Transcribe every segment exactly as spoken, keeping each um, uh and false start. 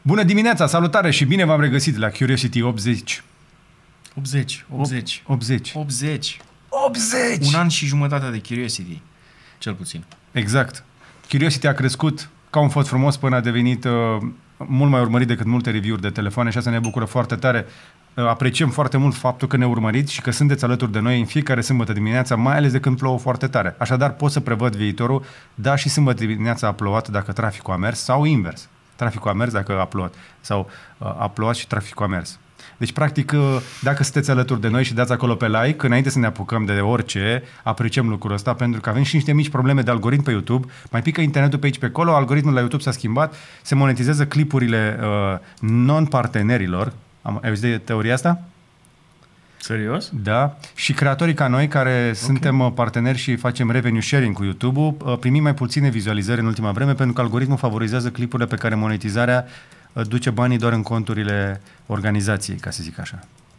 Bună dimineața, salutare și bine v-am regăsit la Curiosity optzeci. optzeci, optzeci. optzeci. optzeci. optzeci! Un an și jumătate de Curiosity, cel puțin. Exact. Curiosity a crescut ca un făt frumos până a devenit uh, mult mai urmărit decât multe review-uri de telefoane și asta ne bucură foarte tare. Uh, apreciem foarte mult faptul că ne urmăriți și că sunteți alături de noi în fiecare sâmbătă dimineața, mai ales de când plouă foarte tare. Așadar, pot să prevăd viitorul, da, și sâmbătă dimineața a plouat dacă traficul a mers sau invers. Traficul a mers dacă a plouat sau uh, a plouat și traficul a mers. Deci, practic, uh, dacă sunteți alături de noi și dați acolo pe like, înainte să ne apucăm de orice, apreciem lucrul ăsta, pentru că avem și niște mici probleme de algoritm pe YouTube, mai pică internetul pe aici pe acolo, algoritmul la YouTube s-a schimbat, se monetizează clipurile uh, non-partenerilor. Am, ai auzit de teoria asta? Serios? Da. Și creatorii ca noi, care okay. suntem parteneri și facem revenue sharing cu YouTube-ul, primim mai puține vizualizări în ultima vreme, pentru că algoritmul favorizează clipurile pe care monetizarea duce banii doar în conturile organizației, ca să zic așa.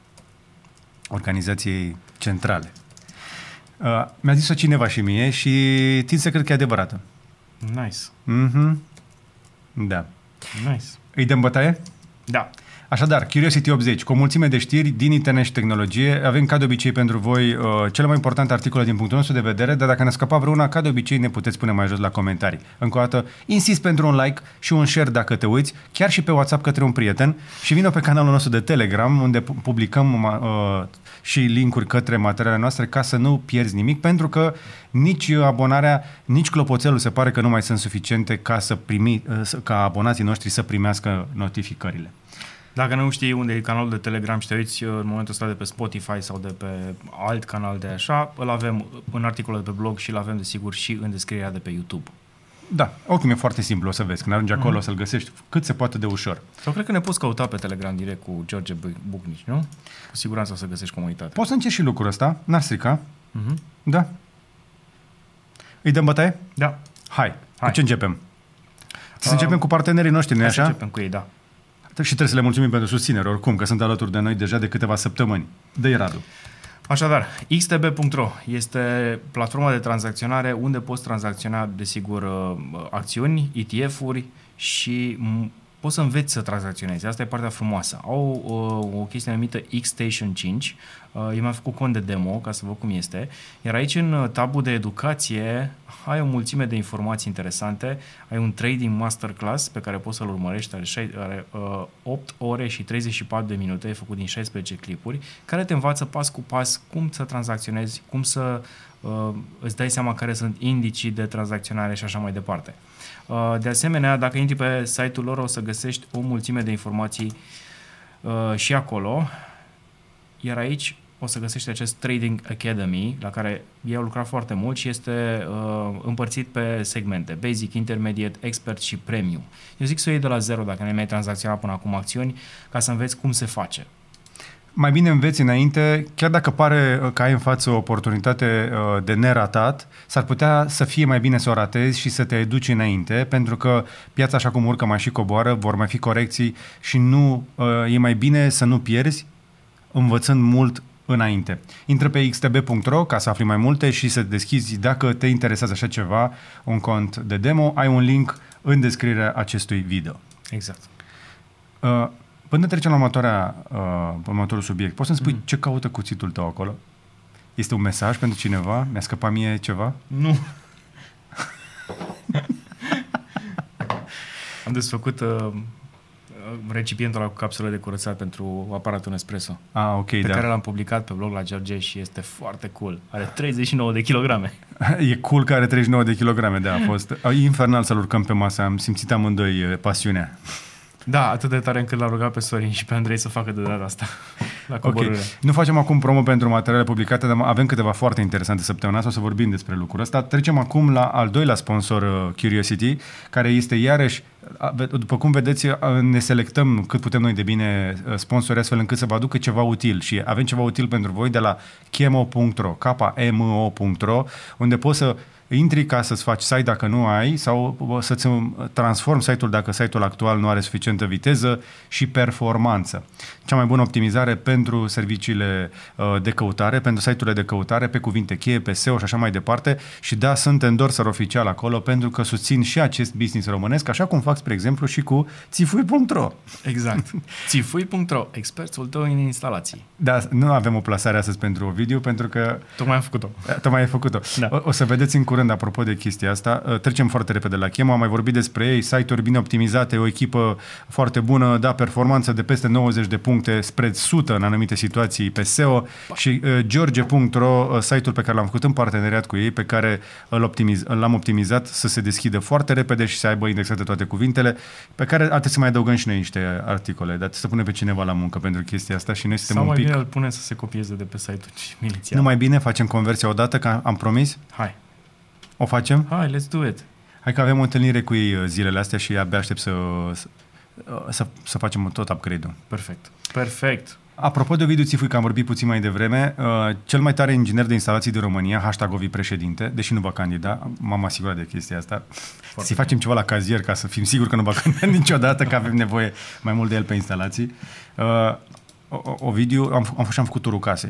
Organizației centrale. Uh, mi-a zis-o cineva și mie și tind să cred că e adevărată. Nice. Mhm. Da. Nice. Îi dăm bătaie? Da. Așadar, Curiosity optzeci, cu o mulțime de știri din internet și tehnologie. Avem, ca de obicei, pentru voi uh, cele mai importante articole din punctul nostru de vedere, dar dacă ne-a scăpat vreuna, ca de obicei, ne puteți pune mai jos la comentarii. Încă o dată, insist pentru un like și un share dacă te uiți, chiar și pe WhatsApp către un prieten, și vină pe canalul nostru de Telegram, unde publicăm uh, și linkuri către materialele noastre, ca să nu pierzi nimic, pentru că nici abonarea, nici clopoțelul se pare că nu mai sunt suficiente ca, să primi, uh, ca abonații noștri să primească notificările. Dacă nu știi unde e canalul de Telegram și te uiți în momentul ăsta de pe Spotify sau de pe alt canal de așa, îl avem în articolul de pe blog și îl avem, desigur, și în descrierea de pe YouTube. Da, oricum e foarte simplu, o să vezi. Când ajungi acolo, mm-hmm. o să-l găsești cât se poate de ușor. Sau cred că ne poți căuta pe Telegram direct cu George Bucnici, nu? Cu siguranță o să găsești comunitatea. Poți să încerci și lucrul ăsta, n-ar strica. Mm-hmm. Da. Îi dăm bătaie? Da. Hai, Hai. cu ce începem? Să uh, începem cu partenerii noștri, nu-i așa? Să începem cu ei, da. Și trebuie să le mulțumim pentru susținere, oricum, că sunt alături de noi deja de câteva săptămâni. Dă-i, Radu. Așadar, x t b punct r o este platforma de tranzacționare unde poți tranzacționa, desigur, acțiuni, E T F-uri și poți să înveți să tranzacționezi. Asta e partea frumoasă. Au o, o chestie numită X-Station cinci. Eu mi-am făcut cont de demo ca să văd cum este. Iar aici, în tabul de educație, ai o mulțime de informații interesante. Ai un trading masterclass pe care poți să-l urmărești. Are, are uh, opt ore și treizeci și patru de minute. E făcut din șaisprezece clipuri, care te învață pas cu pas cum să tranzacționezi, cum să uh, îți dai seama care sunt indicii de tranzacționare și așa mai departe. Uh, de asemenea, dacă intri pe site-ul lor, o să găsești o mulțime de informații uh, și acolo. Iar aici o să găsești acest Trading Academy, la care ei au lucrat foarte mult și este uh, împărțit pe segmente: Basic, Intermediate, Expert și Premium. Eu zic să o iei de la zero dacă nu ai tranzacționat până acum acțiuni, ca să înveți cum se face. Mai bine înveți înainte, chiar dacă pare că ai în față o oportunitate de neratat, s-ar putea să fie mai bine să o ratezi și să te educi înainte, pentru că piața, așa cum urcă, mai și coboară, vor mai fi corecții și nu e mai bine să nu pierzi învățând mult înainte. Intră pe x t b punct r o ca să afli mai multe și să deschizi, dacă te interesează așa ceva, un cont de demo. Ai un link în descrierea acestui video. Exact. Uh, Până trecem la următoarea, uh, următorul subiect, poți să-mi spui mm. ce caută cuțitul tău acolo? Este un mesaj pentru cineva? Mi-a scăpat mie ceva? Nu. Am desfăcut uh, recipientul ăla cu capsulă de curățat pentru aparatul Nespresso. Ah, ok, pe da. care l-am publicat pe blog la George și este foarte cool. Are treizeci și nouă de kilograme. E cool că are treizeci și nouă de kilograme, da, a fost infernal să-l urcăm pe masă, am simțit amândoi pasiunea. Da, atât de tare încât l-a rugat pe Sorin și pe Andrei să facă de data asta la coborâre. Okay. Nu facem acum promo pentru materiale publicate, dar avem câteva foarte interesante săptămâna asta, o să vorbim despre lucrul ăsta. Trecem acum la al doilea sponsor, uh, Curiosity, care este iarăși, după cum vedeți, ne selectăm cât putem noi de bine sponsori, astfel încât să vă aducă ceva util și avem ceva util pentru voi de la chemo punct r o, K M O punct r o, unde poți să intri ca să-ți faci site dacă nu ai sau să-ți transformi site-ul dacă site-ul actual nu are suficientă viteză și performanță. Cea mai bună optimizare pentru serviciile de căutare, pentru site-urile de căutare, pe cuvinte cheie, pe S E O și așa mai departe. Și da, sunt endorser oficial acolo pentru că susțin și acest business românesc, așa cum fac, spre exemplu, și cu țifui punct ro. Exact. țifui punct ro, expertul tău în instalații. Da, nu avem o plasare astăzi pentru Ovidiu, pentru că... Tocmai am făcut-o. Tocmai ai făcut-o. Da. O, o să vedeți în curând, apropo de chestia asta, trecem foarte repede la Chemo, am mai vorbit despre ei, site-uri bine optimizate, o echipă foarte bună, da, performanță de peste nouăzeci de puncte, spre o sută în anumite situații pe S E O pa. Și uh, George punct ro, uh, site-ul pe care l-am făcut în parteneriat cu ei, pe care îl optimiz, l-am optimizat să se deschidă foarte repede și să aibă indexate toate cuvintele, pe care ar trebui să mai adăugăm și noi niște articole, dar să punem pe cineva la muncă pentru chestia asta și noi suntem Sau un mai pic... bine îl pune să se copieze de pe site-ul milițial. Nu mai bine, facem conversia odată, că am promis? Hai. O facem? Hai, let's do it. Hai că avem o întâlnire cu ei zilele astea și abia aștept să, să, să facem tot upgrade-ul. Perfect. Perfect. Apropo de Ovidiu Țifui, că am vorbit puțin mai devreme, uh, cel mai tare inginer de instalații din România, hashtag Ovi președinte, deși nu va candida, m-am asigurat de chestia asta. Foarte să facem ceva la cazier ca să fim siguri că nu va candida niciodată, că avem nevoie mai mult de el pe instalații. Uh, Ovidiu, am, am fost și am făcut turul casei.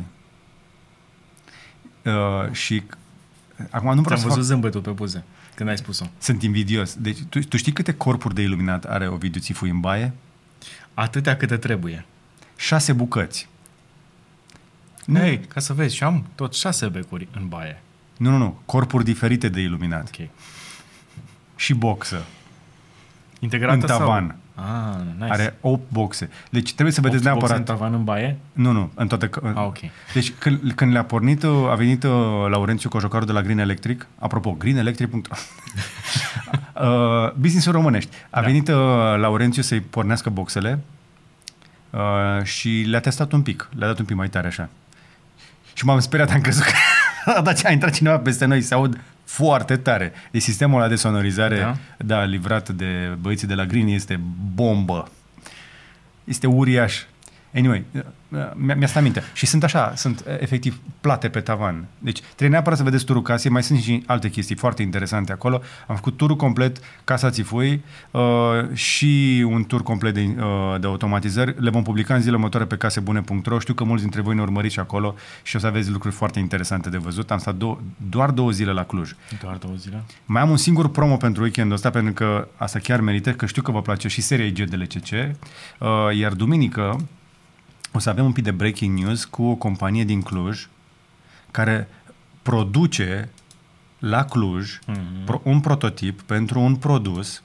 Uh, și acum nu vreau să fac... văzut zâmbetul pe buze când ai spus-o. Sunt invidios. Deci, tu, tu știi câte corpuri de iluminat are Ovidiu Țifui în baie? Atâtea câte trebuie. Șase bucăți. Ei, ca să vezi, și am tot șase becuri în baie. Nu, nu, nu. Corpuri diferite de iluminat. Ok. Și boxă. Integrată în tavan. Sau? Ah, nice. Are opt boxe. Deci trebuie să vedeți neapărat... opt boxe în tavan în baie? Nu, nu, în toate... Ah, ok. Deci când, când le-a pornit, a venit Laurențiu Cojocaru de la Green Electric. Apropo, green electric punct ro uh, business-ul românești. A da. venit uh, Laurențiu să-i pornească boxele uh, și le-a testat un pic. Le-a dat un pic mai tare așa. Și m-am speriat, am crezut că a intrat cineva peste noi, se aud foarte tare. Deci sistemul ăla de sonorizare, da. da, livrat de băieții de la Green, este bombă. Este uriaș. Anyway, mi-a stat minte. Și sunt așa, sunt efectiv plate pe tavan. Deci trebuie neapărat să vedeți turul casei, mai sunt și alte chestii foarte interesante acolo. Am făcut turul complet, Casa Țifui uh, și un tur complet de, uh, de automatizări. Le vom publica în zilele următoare pe casebune punct ro. Știu că mulți dintre voi ne urmăriți acolo și o să aveți lucruri foarte interesante de văzut. Am stat dou- doar două zile la Cluj. Doar două zile? Mai am un singur promo pentru weekendul ăsta, pentru că asta chiar merită, că știu că vă place și seria I G de L C C. Uh, iar duminică o să avem un pic de breaking news cu o companie din Cluj care produce la Cluj mm-hmm. pro, un prototip pentru un produs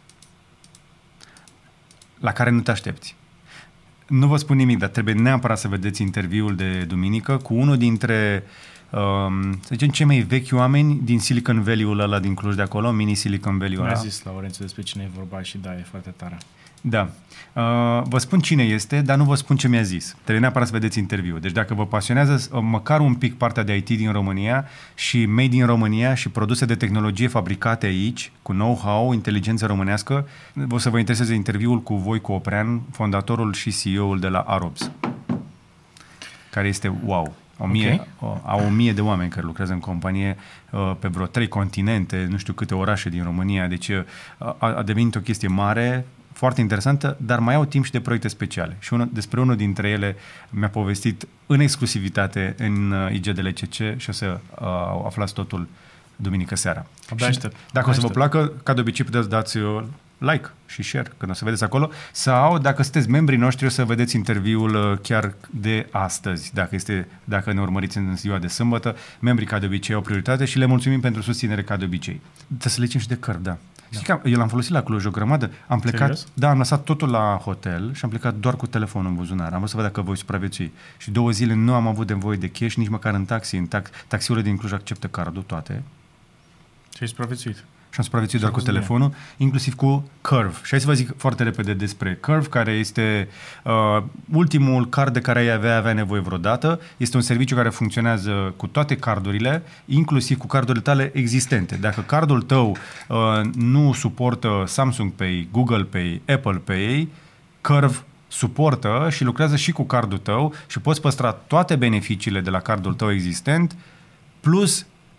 la care nu te aștepți. Nu vă spun nimic, dar trebuie neapărat să vedeți interviul de duminică cu unul dintre, um, să zicem, cei mai vechi oameni din Silicon Valley-ul ăla din Cluj de acolo, mini Silicon Valley-ul ăla. Mi-a zis Laurențiu despre cine e vorba și da, e foarte tare. Da. Uh, vă spun cine este, dar nu vă spun ce mi-a zis. Trebuie neapărat să vedeți interviul. Deci dacă vă pasionează uh, măcar un pic partea de I T din România și made in România și produse de tehnologie fabricate aici, cu know-how, inteligență românească, o să vă intereseze interviul cu Voicu Oprean, fondatorul și C E O-ul de la Arobs, care este wow. O mie, okay. Au o mie de oameni care lucrează în companie uh, pe vreo trei continente, nu știu câte orașe din România. Deci uh, a, a devenit o chestie mare, foarte interesantă, dar mai au timp și de proiecte speciale. Și unul, despre unul dintre ele mi-a povestit în exclusivitate în uh, I G de L C C și o să uh, aflați totul duminică seara. Abia aștept. Dacă Abia o să vă aștept. placă, ca de obicei puteți dați uh, like și share când o să vedeți acolo, sau dacă sunteți membrii noștri o să vedeți interviul uh, chiar de astăzi, dacă, este, dacă ne urmăriți în ziua de sâmbătă. Membrii ca de obicei au prioritate și le mulțumim pentru susținere ca de obicei. Trebuie să le zicem și de cărți, da. Da. Că eu l-am folosit la Cluj o grămadă, am plecat, Serios? da, am lăsat totul la hotel și am plecat doar cu telefonul în buzunar. Am vrut să văd dacă voi supraviețui. Și două zile nu am avut nevoie de cash, nici măcar în taxi. În tax- taxiurile din Cluj acceptă cardul, toate. Și ai supraviețuit. Și am supraviețuit doar cu telefonul, bine. Inclusiv cu Curve. Și hai să vă zic foarte repede despre Curve, care este uh, ultimul card de care ai avea, avea nevoie vreodată. Este un serviciu care funcționează cu toate cardurile, inclusiv cu cardurile tale existente. Dacă cardul tău uh, nu suportă Samsung Pay, Google Pay, Apple Pay, Curve suportă și lucrează și cu cardul tău și poți păstra toate beneficiile de la cardul tău existent, plus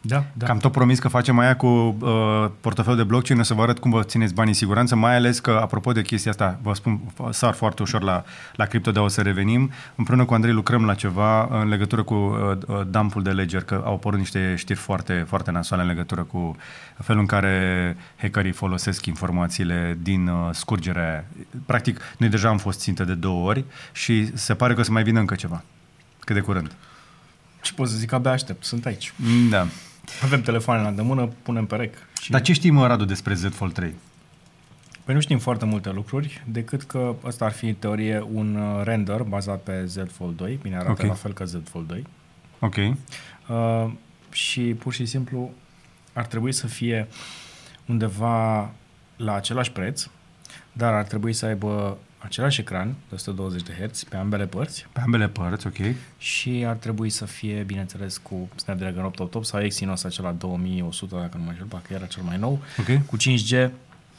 Da, da. Că am tot promis că facem aia cu uh, portofelul de blockchain, o să vă arăt cum vă țineți banii în siguranță, mai ales că, apropo de chestia asta, vă spun, sar foarte ușor la, la cripto, dar o să revenim. Împreună cu Andrei lucrăm la ceva în legătură cu uh, dumpul de Ledger, că au apărut niște știri foarte, foarte nasoale în legătură cu felul în care hackerii folosesc informațiile din uh, scurgerea. Practic, noi deja am fost țintă de două ori și se pare că o să mai vină încă ceva. Cât de curând. Ce pot să zic, abia aștept, sunt aici. Da. Avem telefoane la îndemână, punem pe rec. Și... Dar ce știm, Radu, despre Z Fold trei? Păi nu știm foarte multe lucruri, decât că ăsta ar fi în teorie un render bazat pe Z Fold doi, bine arată okay. la fel ca Z Fold doi. Ok. Uh, și pur și simplu ar trebui să fie undeva la același preț, dar ar trebui să aibă același ecran de o sută douăzeci de herți pe ambele părți. Pe ambele părți, ok. Și ar trebui să fie, bineînțeles, cu Snapdragon opt opt opt sau Exynos acela două mii o sută, dacă nu mă înșel, că era cel mai nou, okay. cu cinci G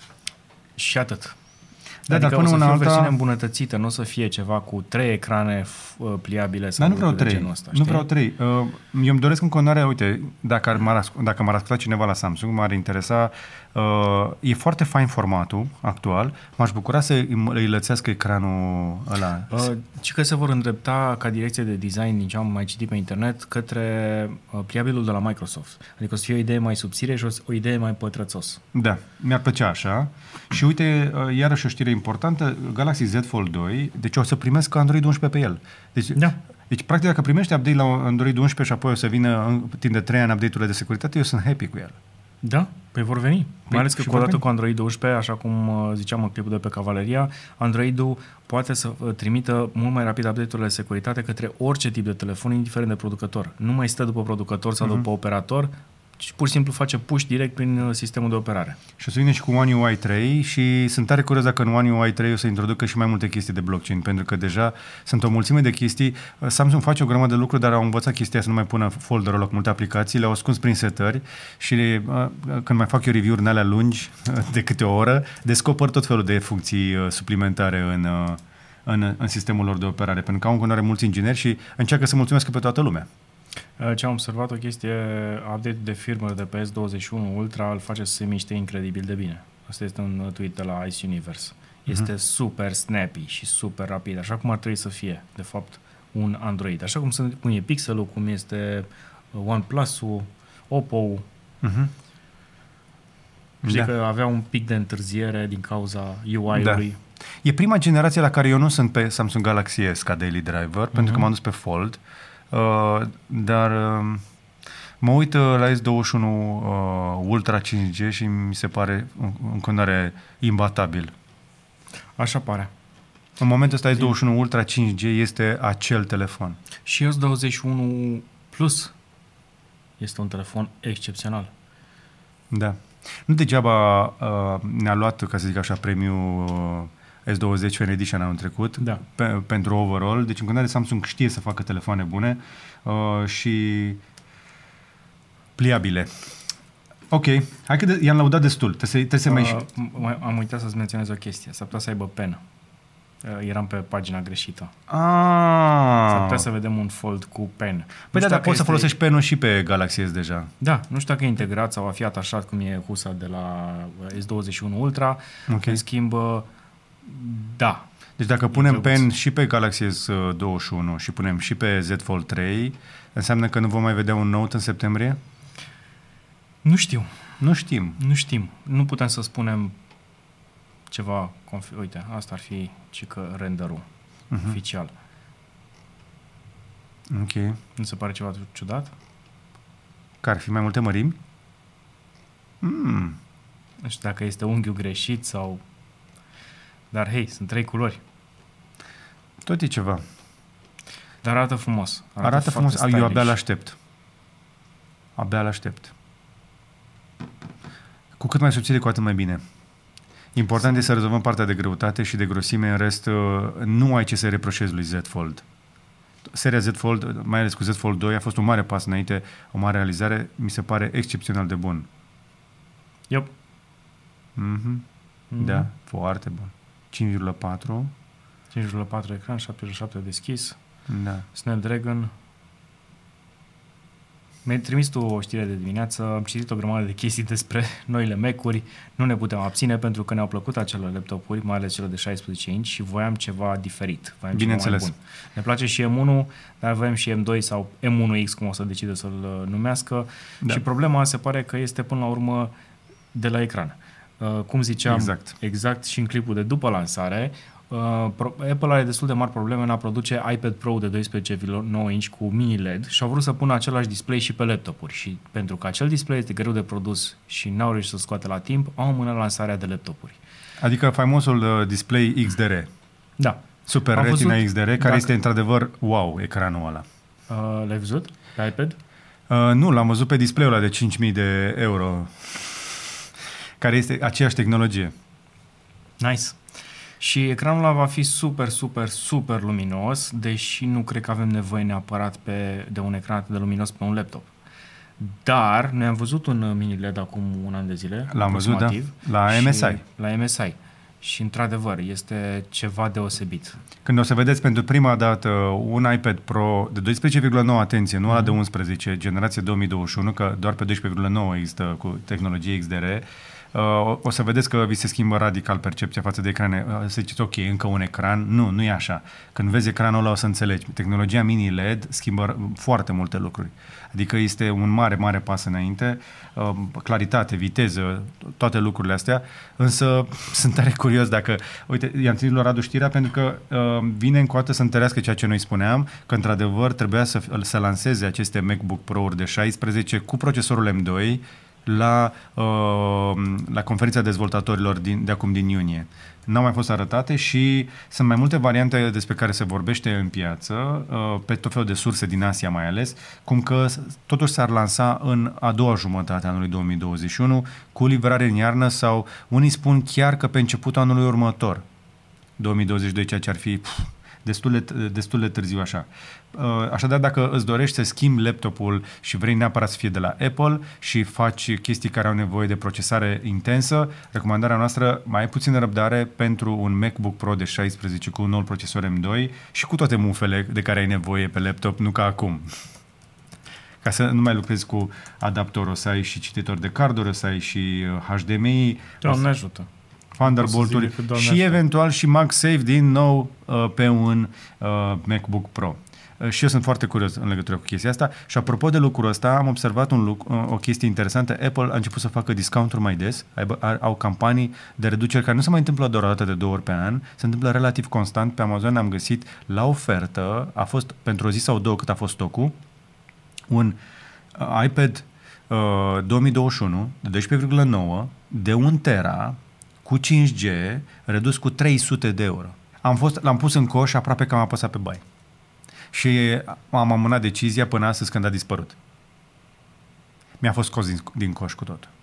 și atât. Da, adică dar până o să una fie alta... o versiune îmbunătățită, nu o să fie ceva cu trei ecrane uh, pliabile sau dar nu vreau trei. genul ăsta, nu vreau trei. Uh, eu îmi doresc în continuare, uite, dacă, m-ar, dacă m-ar asculta cineva la Samsung, m-ar interesa, uh, e foarte fain formatul actual, m-aș bucura să îi lățească ecranul ăla. Uh, ci că se vor îndrepta ca direcție de design, din ce am mai citit pe internet, către uh, pliabilul de la Microsoft. Adică o să fie o idee mai subțire și o, o idee mai pătrățos. Da, mi-ar plăcea așa. Și uite, uh, iarăși o știre importantă, Galaxy Z Fold doi, deci o să primesc Android unsprezece pe el. Deci, da. deci practic, dacă primești update la Android unsprezece și apoi o să vină timp de trei ani update-urile de securitate, eu sunt happy cu el. Da, păi vor veni. Păi, mai ales că cu odată cu Android unsprezece, așa cum ziceam în clipul de pe Cavaleria, Android-ul poate să trimită mult mai rapid update-urile de securitate către orice tip de telefon, indiferent de producător. Nu mai stă după producător sau uh-huh. după operator, ci pur și simplu face push direct prin sistemul de operare. Și o să vină și cu One U I trei și sunt tare curios dacă în One U I trei o să introducă și mai multe chestii de blockchain, pentru că deja sunt o mulțime de chestii. Samsung face o grămadă de lucruri, dar au învățat chestia să nu mai pună folderul ăla cu multe aplicații, le-au ascuns prin setări și uh, când mai fac eu review-uri în alea lungi de câte o oră, descoper tot felul de funcții uh, suplimentare în, uh, în, în sistemul lor de operare, pentru că au în continuare mulți ingineri și încearcă să mulțumesc pe toată lumea. Ce am observat o chestie, update de firmware de pe S douăzeci și unu Ultra îl face să se miște incredibil de bine. Asta este un tweet de la Ice Universe. Este uh-huh. super snappy și super rapid, așa cum ar trebui să fie, de fapt, un Android. Așa cum, sunt, cum e Pixel-ul, cum este OnePlus-ul, Oppo-ul. Uh-huh. Știi da. că avea un pic de întârziere din cauza U I-ului. Da. E prima generație la care eu nu sunt pe Samsung Galaxy S ca daily driver, uh-huh. pentru că m-am dus pe Fold. Uh, dar uh, mă uit uh, la S douăzeci și unu uh, Ultra cinci G și mi se pare în, în continuare imbatabil. Așa pare. În momentul ăsta S douăzeci și unu Ultra cinci G este acel telefon. Și S douăzeci și unu Plus este un telefon excepțional. Da. Nu degeaba uh, ne-a luat, ca să zic așa, premiul uh, S douăzeci Fan Edition anul trecut da. pe, pentru overall. Deci în continuare Samsung știe să facă telefoane bune uh, și pliabile. Ok, hai că de, i-am lăudat destul. Trebuie să, trebuie să uh, mai... Am uitat să-ți menționez o chestie. S-ar putea să aibă penă. Uh, eram pe pagina greșită. Ah. S-ar putea să vedem un Fold cu pen. Păi da, dar poți este... să folosești penul și pe Galaxy S deja. Da, nu știu dacă e integrat sau va fi atașat cum e husa de la S douăzeci și unu Ultra. Okay. În schimb, da. Deci dacă punem pen și pe Galaxy S douăzeci și unu și punem și pe Z Fold trei, înseamnă că nu vom mai vedea un Note în septembrie? Nu știu. Nu știm. Nu știm. Nu putem să spunem ceva... Confi- Uite, asta ar fi cică renderul uh-huh. oficial. Ok. Nu se pare ceva ciudat? Că ar fi mai multe mărimi? Mm. Nu știu dacă este unghiul greșit sau... Dar, hei, sunt trei culori. Tot e ceva. Dar arată frumos. Arată, arată frumos. Stylish. Eu abia l-aștept. Abia l-aștept. Cu cât mai subțire, cu atât mai bine. Important este să rezolvăm partea de greutate și de grosime. În rest, nu ai ce să reproșezi lui Z Fold. Seria Z Fold, mai ales cu Z Fold doi, a fost un mare pas înainte, o mare realizare. Mi se pare excepțional de bun. Yep. Mm-hmm. Mm-hmm. Da, foarte bun. cinci virgulă patru cinci virgulă patru ecran, șapte virgulă șapte deschis. Da. Snapdragon. Mi-ai trimis tu o știre de dimineață, am citit o grămadă de chestii despre noile Mac-uri, nu ne putem abține pentru că ne-au plăcut acele laptopuri, mai ales cele de șaisprezece inci și voiam ceva diferit, voiam Bineînțeles. ceva mai bun. Ne place și M unu, dar voiam și M doi sau M unu X, cum o să decide să-l numească, da. Și problema se pare că este până la urmă de la ecran. Uh, cum ziceam, exact. exact și în clipul de după lansare, Uh, Apple are destul de mari probleme în a produce iPad Pro de doisprezece virgulă nouă inch cu mini L E D și au vrut să pună același display și pe laptopuri și pentru că acel display este greu de produs și n-au reușit să scoate la timp, au amânat lansarea de laptopuri. Adică faimosul uh, display X D R. Da. Super am Retina văzut, X D R, care dacă... este într-adevăr wow, ecranul ăla. Uh, l-ai văzut pe iPad? Uh, nu, l-am văzut pe display-ul ăla de cinci mii de euro, care este aceeași tehnologie. Nice. Și ecranul ăla va fi super, super, super luminos, deși nu cred că avem nevoie neapărat pe, de un ecran atât de luminos pe un laptop. Dar noi am văzut un mini L E D acum un an de zile. L-am văzut, da, la M S I. La M S I. Și, într-adevăr, este ceva deosebit. Când o să vedeți pentru prima dată un iPad Pro de doisprezece virgulă nouă, atenție, nu ăla mm-hmm. de unsprezece, generație două mii douăzeci și unu, că doar pe doisprezece virgulă nouă există cu tehnologie X D R, Uh, o să vedeți că vi se schimbă radical percepția față de ecrane. Uh, să ziceți, ok, încă un ecran. Nu, nu e așa. Când vezi ecranul ăla o să înțelegi. Tehnologia mini L E D schimbă foarte multe lucruri. Adică este un mare, mare pas înainte. Uh, claritate, viteză, toate lucrurile astea. Însă sunt tare curios dacă... Uite, i-am trimis lui Radu știrea pentru că uh, vine încă o dată să întărească ceea ce noi spuneam, că într-adevăr trebuia să, să lanseze aceste MacBook Pro-uri de șaisprezece cu procesorul M doi la, uh, la conferința dezvoltatorilor din, de acum din iunie. N-au mai fost arătate și sunt mai multe variante despre care se vorbește în piață, uh, pe tot felul de surse din Asia mai ales, cum că totuși s-ar lansa în a doua jumătate a anului două mii douăzeci și unu, cu livrare în iarnă sau unii spun chiar că pe începutul anului următor, două mii douăzeci și doi, ceea ce ar fi... Pf, Destul de, destul de târziu așa. Așadar, dacă îți dorești să schimbi laptopul și vrei neapărat să fie de la Apple și faci chestii care au nevoie de procesare intensă, recomandarea noastră, mai ai puțină răbdare pentru un MacBook Pro de șaisprezece cu un nou procesor M doi și cu toate mufele de care ai nevoie pe laptop, nu ca acum. Ca să nu mai lucrezi cu adaptor, o să ai și cititor de carduri, o să ai și H D M I. Doamne ajută! Thunderbolt-uri și așa. Eventual și MagSafe din nou uh, pe un uh, MacBook Pro. Uh, și eu sunt foarte curios în legătură cu chestia asta. Și apropo de lucrul ăsta, am observat un lucru, uh, o chestie interesantă. Apple a început să facă discounturi mai des, aibă, ar, au campanii de reduceri care nu se mai întâmplă doar o dată de două ori pe an, se întâmplă relativ constant. Pe Amazon am găsit la ofertă, a fost pentru o zi sau două cât a fost stocul, un uh, iPad uh, două mii douăzeci și unu de doisprezece virgulă nouă de un tera cu cinci G, redus cu trei sute de euro. Am fost, l-am pus în coș, aproape că am apăsat pe buy. Și am amânat decizia până astăzi când a dispărut. Mi-a fost scos din, din coș cu tot.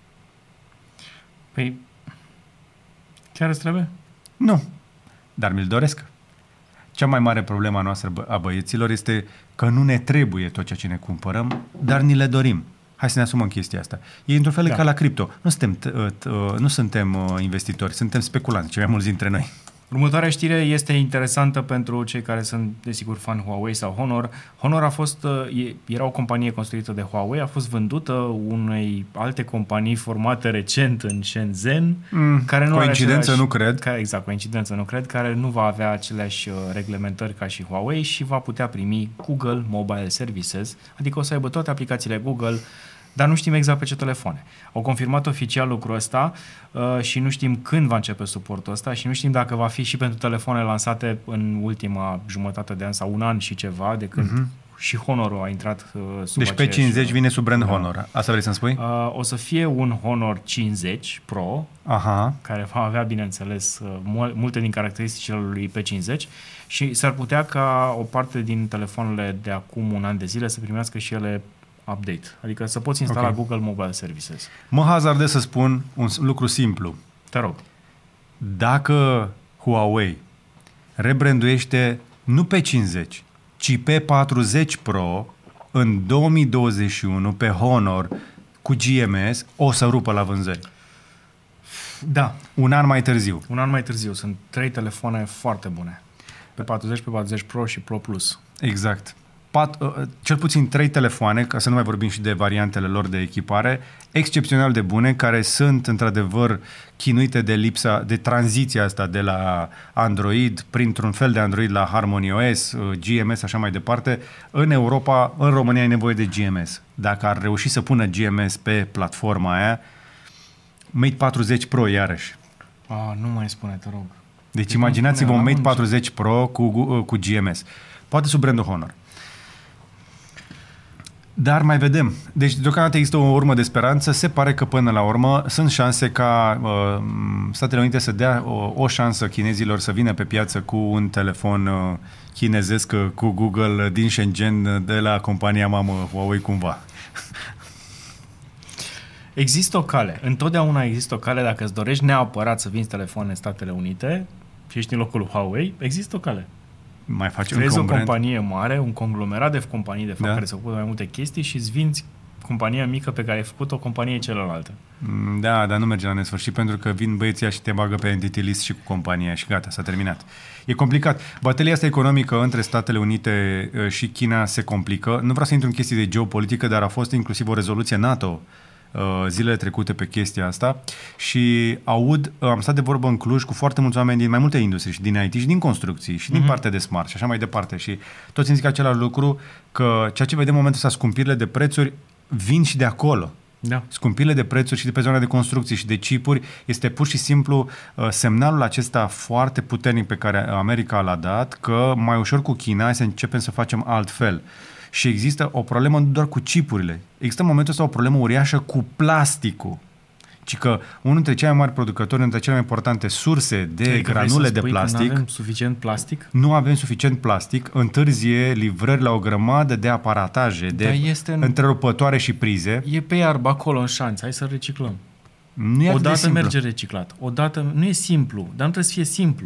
Păi, chiar îți trebuie? Nu, dar mi-l doresc. Cea mai mare problemă a noastră a băieților este că nu ne trebuie tot ceea ce ne cumpărăm, dar ni le dorim. Hai să ne asumăm chestia asta. E într-un fel da. ca la cripto. Nu suntem, t- t- nu suntem investitori, suntem speculanți, cei mai mulți dintre noi. Următoarea știre este interesantă pentru cei care sunt, desigur, fan Huawei sau Honor. Honor a fost, era o companie construită de Huawei, a fost vândută unei alte companii formate recent în Shenzhen. Mm, care nu coincidență are aceleași, nu cred. Care, exact, coincidență nu cred, care nu va avea aceleași reglementări ca și Huawei și va putea primi Google Mobile Services, adică o să aibă toate aplicațiile Google, dar nu știm exact pe ce telefoane. Au confirmat oficial lucrul ăsta uh, și nu știm când va începe suportul ăsta și nu știm dacă va fi și pentru telefoane lansate în ultima jumătate de an sau un an și ceva, de când uh-huh. și Honor a intrat uh, sub Deci pe cincizeci vine sub brand da. Honor. Asta vrei să-mi spui? Uh, o să fie un Honor cincizeci Pro, Aha. care va avea, bineînțeles, uh, multe din caracteristicile lui P cincizeci și s-ar putea ca o parte din telefoanele de acum un an de zile să primească și ele update. Adică să poți instala okay. Google Mobile Services. Mă hazardez să spun un lucru simplu. Te rog. Dacă Huawei rebranduiește nu pe cincizeci, ci pe patruzeci Pro în două mii douăzeci și unu pe Honor cu G M S, o să rupă la vânzări. Da. Un an mai târziu. Un an mai târziu. Sunt trei telefoane foarte bune. Pe patruzeci, pe patruzeci Pro și Pro Plus. Exact. pat, uh, cel puțin trei telefoane, ca să nu mai vorbim și de variantele lor de echipare, excepțional de bune, care sunt într-adevăr chinuite de lipsa, de tranziția asta de la Android, printr-un fel de Android la Harmony O S, uh, G M S, așa mai departe. În Europa, în România ai nevoie de G M S. Dacă ar reuși să pună G M S pe platforma aia, Mate patruzeci Pro iarăși. Ah, nu mai spune, te rog. Deci Deci imaginați-vă nu un spune, Mate am patruzeci Pro cu, cu G M S. Poate sub brandul Honor. Dar mai vedem. Deci deocamdată există o urmă de speranță. Se pare că până la urmă sunt șanse ca uh, Statele Unite să dea o, o șansă chinezilor să vină pe piață cu un telefon uh, chinezesc uh, cu Google din Shenzhen uh, de la compania mamă Huawei cumva. Există o cale. Întotdeauna există o cale. Dacă îți dorești neapărat să vinzi telefon în Statele Unite și ești în locul Huawei, există o cale. Mai faci Crezi încă o un brand? companie mare, un conglomerat de companii, de fapt, Da. care se ocupă de mai multe chestii și îți vinzi compania mică pe care ai făcut-o companie celălaltă. Mm, Da, dar nu merge la nesfârșit pentru că vin băieții și te bagă pe entity list și cu compania și gata, s-a terminat. E complicat. Bătălia asta economică între Statele Unite uh, și China se complică. Nu vreau să intru în chestii de geopolitică, dar a fost inclusiv o rezoluție NATO uh, zilele trecute pe chestia asta și aud, uh, am stat de vorbă în Cluj cu foarte mulți oameni din mai multe industrie și din I T și din construcții și din Mhm. partea de smart și așa mai departe și toți îmi zic același lucru, că ceea ce vedem în momentul ăsta, scumpirile de prețuri vin și de acolo. Da. Scumpirile de prețuri și de pe zona de construcții și de chipuri este pur și simplu uh, semnalul acesta foarte puternic pe care America l-a dat, că mai ușor cu China hai să începem să facem altfel. Și există o problemă nu doar cu chipurile. Există în momentul ăsta o problemă uriașă cu plasticul. Ci că unul dintre cei mai mari producători, dintre cele mai importante surse de Adică vrei granule să de spui că plastic, nu avem suficient plastic? nu avem suficient plastic, întârzie livrări la o grămadă de aparataje, de Dar este în- întrerupătoare și prize. E pe iarbă acolo în șanț, hai să reciclăm. Nu e atât de Odată simplu. merge reciclat. Odată nu e simplu, dar nu trebuie să fie simplu.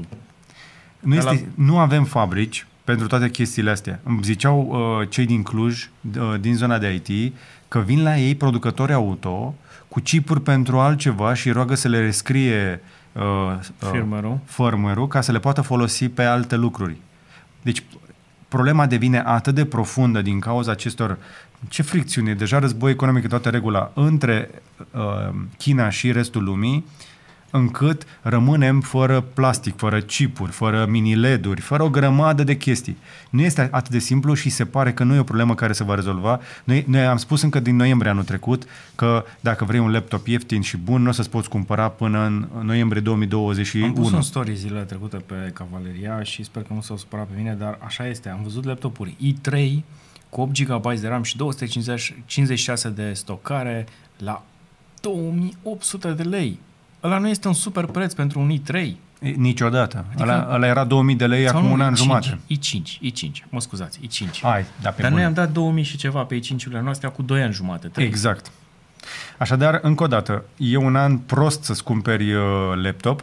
Nu, Dar este, nu avem fabrici pentru toate chestiile astea. Îmi ziceau uh, cei din Cluj, uh, din zona de I T, că vin la ei producători auto cu chipuri pentru altceva și roagă să le rescrie uh, uh, Firmware-ul. firmware-ul ca să le poată folosi pe alte lucruri. Deci problema devine atât de profundă din cauza acestor, ce fricțiune, deja război economic în toată regula, între uh, China și restul lumii, încât rămânem fără plastic, fără chipuri, fără mini-leduri, fără o grămadă de chestii. Nu este atât de simplu și se pare că nu e o problemă care se va rezolva. Noi, noi am spus încă din noiembrie anul trecut că dacă vrei un laptop ieftin și bun, nu o să-ți poți cumpăra până în noiembrie două mii douăzeci și unu. Am pus un story zilele trecute pe Cavaleria și sper că nu s-au supărat pe mine, dar așa este. Am văzut laptopuri i trei cu opt gigabyte de RAM și două sute cincizeci și șase de stocare la două mii opt sute de lei. Ăla nu este un super preț pentru un i trei. E, niciodată. Adică- Ăla, ăla era două mii de lei Sau acum nu, un an i cinci, jumate. i cinci, i cinci, mă scuzați, i cinci. Hai, da, pe Dar bune. noi am dat două mii și ceva pe i cinci-urile noastre cu doi ani jumate. trei. Exact. Așadar, încă o dată, e un an prost să-ți cumperi uh, laptop.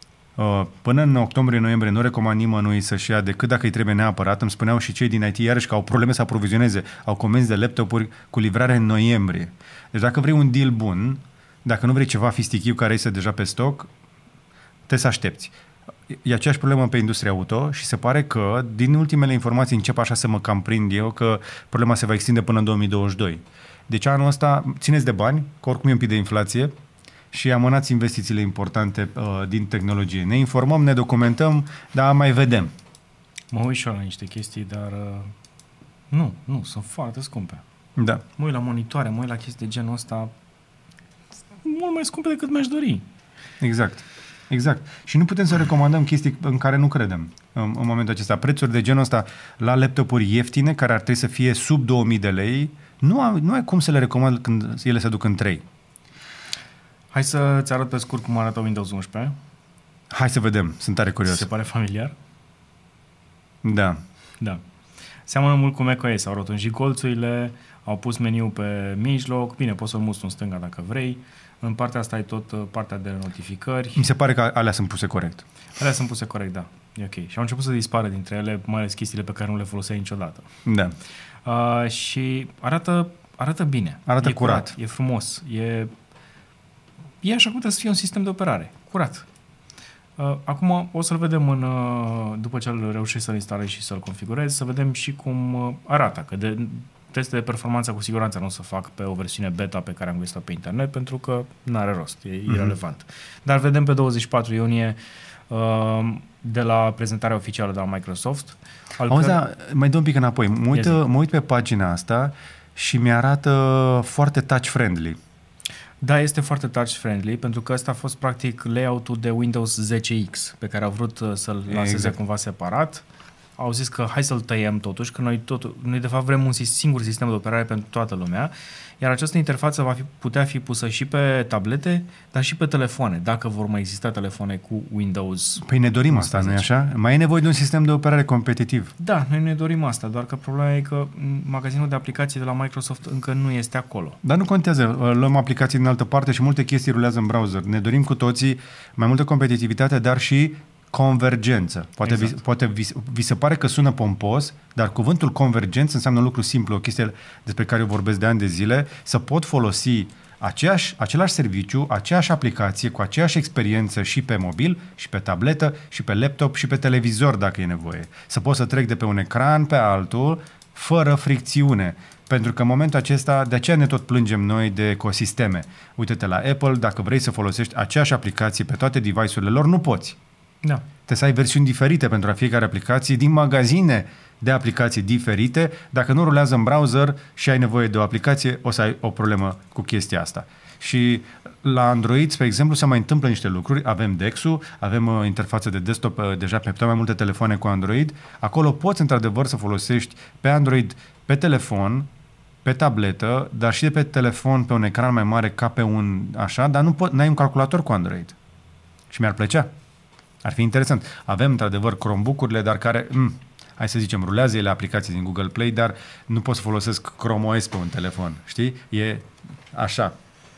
Uh, până în octombrie-noiembrie nu recomand nimănui să-și ia decât dacă îi trebuie neapărat. Îmi spuneau și cei din I T iarăși că au probleme să aprovizioneze. Au comenzi de laptopuri cu livrare în noiembrie. Deci dacă vrei un deal bun, dacă nu vrei ceva fistichiu care este deja pe stoc, trebuie să aștepți. E aceeași problemă pe industria auto și se pare că, din ultimele informații, încep așa să mă cam prind eu, că problema se va extinde până în două mii douăzeci și doi. Deci anul ăsta țineți de bani, că oricum e un pic de inflație, și amânați investițiile importante uh, din tehnologie. Ne informăm, ne documentăm, dar mai vedem. Mă uit și eu la niște chestii, dar uh, nu, nu, sunt foarte scumpe. Da. Mă uit la monitoare, mă uit la chestii de genul ăsta mult mai scumpe decât mi-aș dori. Exact. Exact. Și nu putem să recomandăm chestii în care nu credem în, în momentul acesta. Prețuri de genul ăsta la laptopuri ieftine, care ar trebui să fie sub două mii de lei, nu, am, nu ai cum să le recomand când ele se duc în trei. Hai să-ți arăt pe scurt cum arată Windows unsprezece. Hai să vedem, sunt tare curios. Se pare familiar? Da. Da. Seamănă mult cu macOS. Au rotunjit colțurile, au pus meniul pe mijloc. Bine, poți să-l muți în stânga dacă vrei. În partea asta ai tot uh, partea de notificări. Mi se pare că alea sunt puse corect. Alea sunt puse corect, da. E ok. Și au început să dispară dintre ele, mai ales chestiile pe care nu le foloseai niciodată. Da. Uh, și arată, arată bine. Arată e curat. E frumos. E, e așa cum trebuie să fie un sistem de operare. Curat. Uh, acum o să-l vedem în, uh, după ce îl reușești să-l instalezi și să-l configurezi, să vedem și cum uh, arată, că de teste de performanță cu siguranță nu o să fac pe o versiune beta pe care am găsit-o pe internet, pentru că nu are rost, e mm-hmm. irelevant. Dar vedem pe douăzeci și patru iunie uh, de la prezentarea oficială de la Microsoft. Auzi, că... da, mai dă un pic înapoi. Mă uit, mă uit pe pagina asta și mi-arată foarte touch-friendly. Da, este foarte touch-friendly, pentru că ăsta a fost practic layout-ul de Windows zece X, pe care au vrut să-l lanseze exact. cumva separat. Au zis că hai să-l tăiem totuși, că noi, tot, noi de fapt vrem un singur sistem de operare pentru toată lumea, iar această interfață va fi, putea fi pusă și pe tablete, dar și pe telefoane, dacă vor mai exista telefoane cu Windows. Păi ne dorim asta, nu-i așa? Mai e nevoie de un sistem de operare competitiv. Da, noi ne dorim asta, doar că problema e că magazinul de aplicații de la Microsoft încă nu este acolo. Dar nu contează, luăm aplicații din altă parte și multe chestii rulează în browser. Ne dorim cu toții mai multă competitivitate, dar și convergență. Poate, exact. vi, poate vi, vi se pare că sună pompos, dar cuvântul convergență înseamnă un lucru simplu, o chestie despre care eu vorbesc de ani de zile, să pot folosi aceeași, același serviciu, aceeași aplicație, cu aceeași experiență și pe mobil, și pe tabletă, și pe laptop, și pe televizor, dacă e nevoie. Să pot să trec de pe un ecran pe altul, fără fricțiune. Pentru că în momentul acesta, de aceea ne tot plângem noi de ecosisteme. Uite-te la Apple, dacă vrei să folosești aceeași aplicație pe toate device-urile lor, nu poți. Da. Trebuie să ai versiuni diferite pentru fiecare aplicație din magazine de aplicații diferite. Dacă nu rulează în browser și ai nevoie de o aplicație, o să ai o problemă cu chestia asta. Și la Android, spre exemplu, se mai întâmplă niște lucruri. Avem D E X-ul, avem uh, interfață de desktop uh, deja pe mai multe telefoane cu Android. Acolo poți într-adevăr să folosești pe Android, pe telefon, pe tabletă, dar și de pe telefon pe un ecran mai mare ca pe un așa, dar nu pot, n-ai un calculator cu Android. Și mi-ar plăcea. Ar fi interesant. Avem, într-adevăr, Chromebook-urile, dar care, m, hai să zicem, rulează ele aplicații din Google Play, dar nu pot să folosesc Chrome O S pe un telefon. Știi? E așa.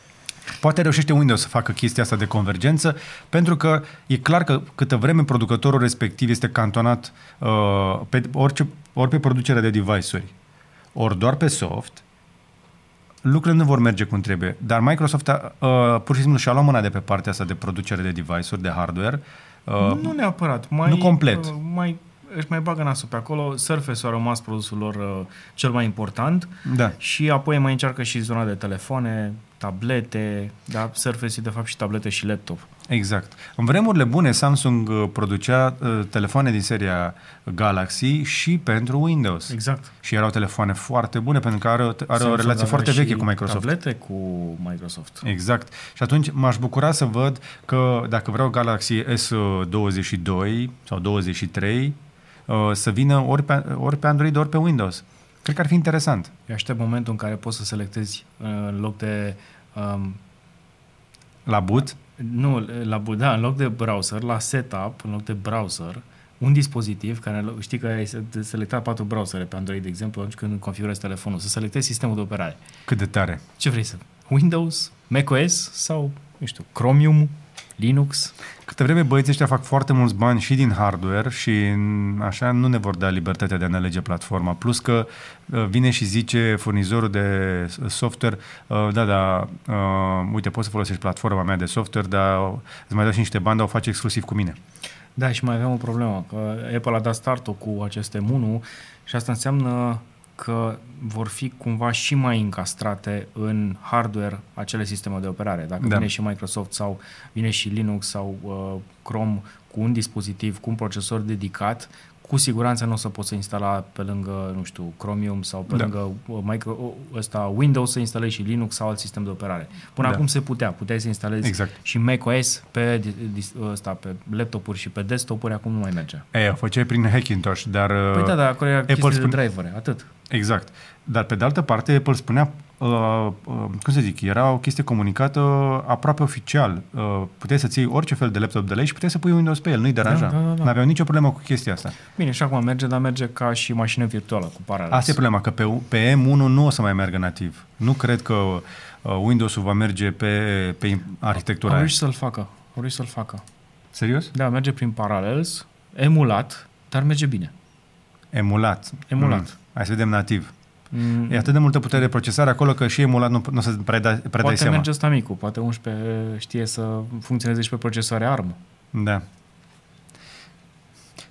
Poate reușește Windows să facă chestia asta de convergență, pentru că e clar că câtă vreme producătorul respectiv este cantonat uh, pe orice, ori pe producerea de device-uri, ori doar pe soft, lucrurile nu vor merge cum trebuie. Dar Microsoft a, uh, pur și simplu și-a luat mâna de pe partea asta de producere de device-uri, de hardware. Uh, nu neapărat. Mai, nu complet. Uh, mai, își mai bagă nasul pe acolo. Surface a rămas produsul lor uh, cel mai important. Da. Și apoi mai încearcă și zona de telefoane, tablete, dar Surface e de fapt și tablete și laptop. Exact. În vremurile bune, Samsung uh, producea uh, telefoane din seria Galaxy și pentru Windows. Exact. Și erau telefoane foarte bune, pentru că are, are o relație foarte veche cu Microsoft. Tablete cu Microsoft. Exact. Și atunci m-aș bucura să văd că dacă vreau Galaxy S douăzeci și doi sau douăzeci și trei, uh, să vină ori pe, ori pe Android, ori pe Windows. Cred că ar fi interesant. Eu aștept momentul în care poți să selectezi uh, în loc de... Um, la boot? Nu, la boot, da, în loc de browser, la setup, în loc de browser, un dispozitiv care, știi că ai selectat patru browsere pe Android, de exemplu, atunci când configurezi telefonul, să selectezi sistemul de operare. Cât de tare! Ce vrei să? Windows, macOS sau, nu știu, Chromium, Linux? Câte vreme băieții ăștia fac foarte mulți bani și din hardware și așa nu ne vor da libertatea de a ne alege platforma. Plus că vine și zice furnizorul de software, da, da, uite, poți să folosești platforma mea de software, dar îți mai dau și niște bani, dar o faci exclusiv cu mine. Da, și mai avem o problemă, că Apple a dat start-ul cu aceste M unu și asta înseamnă că vor fi cumva și mai încastrate în hardware acele sisteme de operare. Dacă da. vine și Microsoft sau vine și Linux sau uh, Chrome cu un dispozitiv, cu un procesor dedicat, cu siguranță nu o să poți să instala pe lângă, nu știu, Chromium sau pe da. lângă micro, ăsta, Windows să instalezi și Linux sau alt sistem de operare. Până da. acum se putea. Puteai să instalezi exact. și macOS pe, ăsta, pe laptopuri și pe desktopuri, acum nu mai merge. E, o făceai prin Hackintosh, dar... Păi da, dar acolo era chestii spune... de drivere, atât. Exact. Dar pe de altă parte, Apple spunea, uh, uh, cum să zic, era o chestie comunicată aproape oficial. Uh, puteai să-ți iei orice fel de laptop de la ei și puteai să pui Windows pe el, nu-i deranja. Da, da, da. Nu aveau nicio problemă cu chestia asta. Bine, și acum merge, dar merge ca și mașină virtuală cu Parallels. Asta e problema, că pe, pe M unu nu o să mai meargă nativ. Nu cred că uh, Windows-ul va merge pe, pe arhitectura aia. Au să-l facă. Au să-l facă. Serios? Da, merge prin Parallels, emulat, dar merge bine. Emulat. Emulat. Mm. Hai să vedem nativ. Mm. E atât de multă putere de procesare acolo că și emulat nu, nu o să predai, predai poate seama. Merge ăsta micu, poate unsprezece știe să funcționeze și pe procesoare ARM. Da.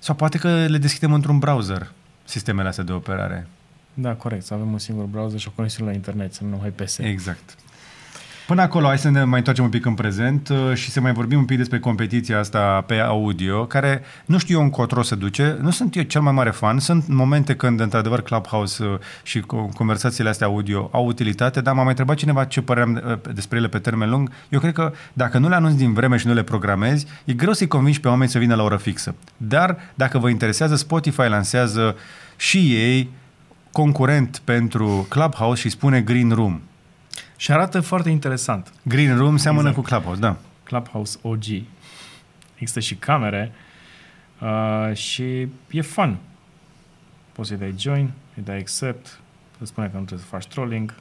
Sau poate că le deschidem într-un browser, sistemele astea de operare. Da, corect. Să avem un singur browser și o conexiune la internet, să nu numai P S. Exact. Până acolo, hai să ne mai întoarcem un pic în prezent și să mai vorbim un pic despre competiția asta pe audio, care nu știu eu încotro se duce. Nu sunt eu cel mai mare fan. Sunt momente când, într-adevăr, Clubhouse și conversațiile astea audio au utilitate, dar m-a mai întrebat cineva ce păream despre ele pe termen lung. Eu cred că dacă nu le anunți din vreme și nu le programezi, e greu să-i convingi pe oameni să vină la oră fixă. Dar, dacă vă interesează, Spotify lansează și ei concurent pentru Clubhouse și spune Green Room. Și arată foarte interesant. Green Room seamănă exact. cu Clubhouse, da. Clubhouse O G. Există și camere uh, și e fun. Poți să-i dai join, îi dai accept, să spune că nu trebuie să faci trolling.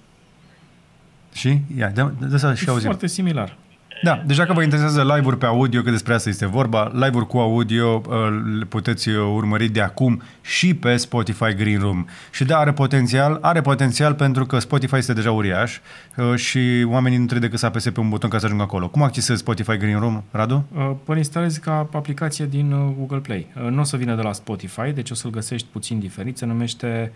Și? Ia, dă, dă să și e auzim. foarte similar. Da, deci dacă vă interesează live-uri pe audio, că despre asta este vorba, live-uri cu audio le puteți urmări de acum și pe Spotify Green Room. Și da, are potențial, are potențial pentru că Spotify este deja uriaș și oamenii nu trebuie decât să apese pe un buton ca să ajungă acolo. Cum accesezi Spotify Green Room, Radu? Păi instalezi ca aplicație din Google Play. Nu o să vină de la Spotify, deci o să-l găsești puțin diferit. Se numește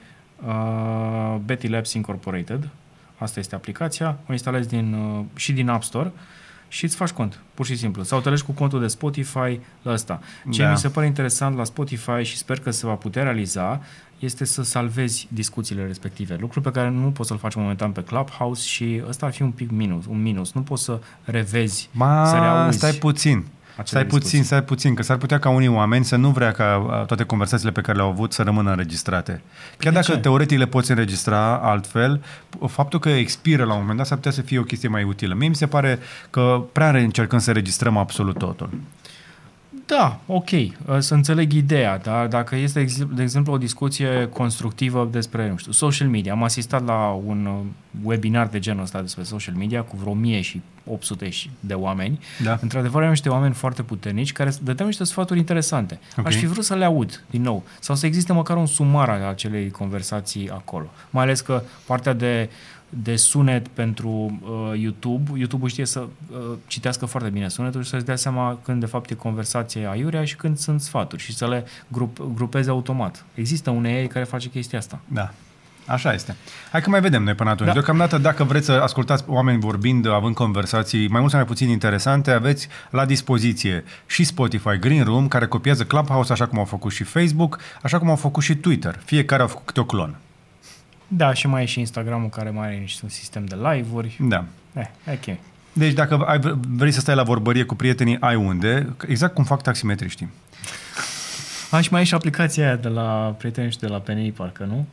uh, Betty Labs Incorporated. Asta este aplicația. O instalezi din, uh, și din App Store și îți faci cont, pur și simplu. Sau te legi cu contul de Spotify la ăsta. Ce da. mi se pare interesant la Spotify și sper că se va putea realiza este să salvezi discuțiile respective. Lucru pe care nu poți să-l faci momentan pe Clubhouse și ăsta ar fi un pic minus, un minus. Nu poți să revezi, Ma, să reauzi. Stai puțin. Stai discuții. puțin, stai puțin, că s-ar putea ca unii oameni să nu vrea ca toate conversațiile pe care le-au avut să rămână înregistrate. Chiar de dacă ce? teoretic le poți înregistra altfel, faptul că expiră la un moment dat s-ar putea să fie o chestie mai utilă. Mie mi se pare că prea încercăm să înregistrăm absolut totul. Da, ok, să înțeleg ideea, dar dacă este, de exemplu, o discuție constructivă despre, nu știu, social media, am asistat la un webinar de genul ăsta despre social media cu vreo o mie și opt sute de oameni. Da. Într-adevăr, am niște oameni foarte puternici care dădeau niște sfaturi interesante. Okay. Aș fi vrut să le aud din nou sau să existe măcar un sumar al acelei conversații acolo. Mai ales că partea de de sunet pentru uh, YouTube. YouTube știe să uh, citească foarte bine sunetul și să-ți dea seama când de fapt e conversație aiurea și când sunt sfaturi și să le grup, grupeze automat. Există un A I care face chestia asta. Da. Așa este. Hai că mai vedem noi până atunci. Da. Deocamdată, dacă vreți să ascultați oameni vorbind, având conversații mai mult sau mai puțin interesante, aveți la dispoziție și Spotify Green Room, care copiază Clubhouse, așa cum au făcut și Facebook, așa cum au făcut și Twitter. Fiecare au făcut câte o clonă. Da, și mai e și Instagram-ul care mai are niște un sistem de live-uri. Da. Eh, ok. Deci dacă ai, vrei să stai la vorbărie cu prietenii, ai unde, exact cum fac taximetriștii. Aș mai e și aplicația aia de la prietenii și de la P N I, parcă, nu?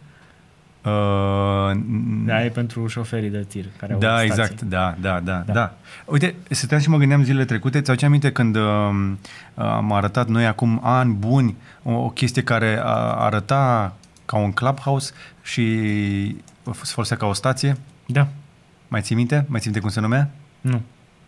Uh, da, e pentru șoferii de tir care au Da, stații. exact, da, da, da, da, da. Uite, stăteam și mă gândeam zilele trecute, ți-au aminte când uh, am arătat noi acum ani buni o, o chestie care arăta ca un Clubhouse și se folosea ca o stație? Da. Mai ții minte? Mai ții minte cum se numea? Nu.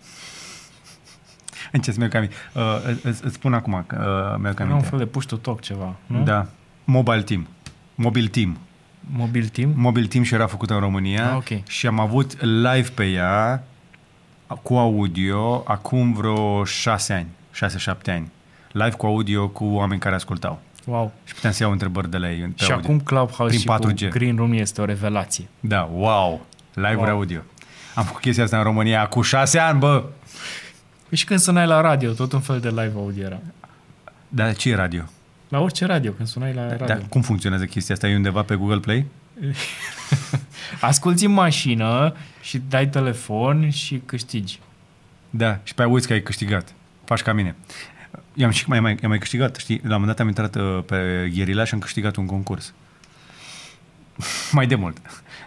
Încerc să-mi iau uh, îți, îți spun acum că uh, mi-au Era un fel de push to talk ceva, nu? Da. Mobile Team. Mobile Team. Mobile Team? Mobile Team și era făcută în România ah, okay. și am avut live pe ea cu audio acum vreo șase ani, șase, șapte ani. Live cu audio cu oameni care ascultau. Wow. Și puteam să iau întrebări de la ei pe și audio. acum Clubhouse și patru G. cu Green Room este o revelație. Da, wow. Live-uri wow. audio. Am făcut chestia asta în România cu șase ani, bă! Și când sunai la radio, tot un fel de live audio era. Dar ce e radio? La orice radio, când sunai la radio. Dar cum funcționează chestia asta? E undeva pe Google Play? Asculți în mașină și dai telefon și câștigi. Da, și pe aia uiți că ai câștigat. Faci ca mine. Eu am și mai, mai, am mai câștigat, știi? La un moment dat am intrat uh, pe Gherila și am câștigat un concurs. Mai de mult.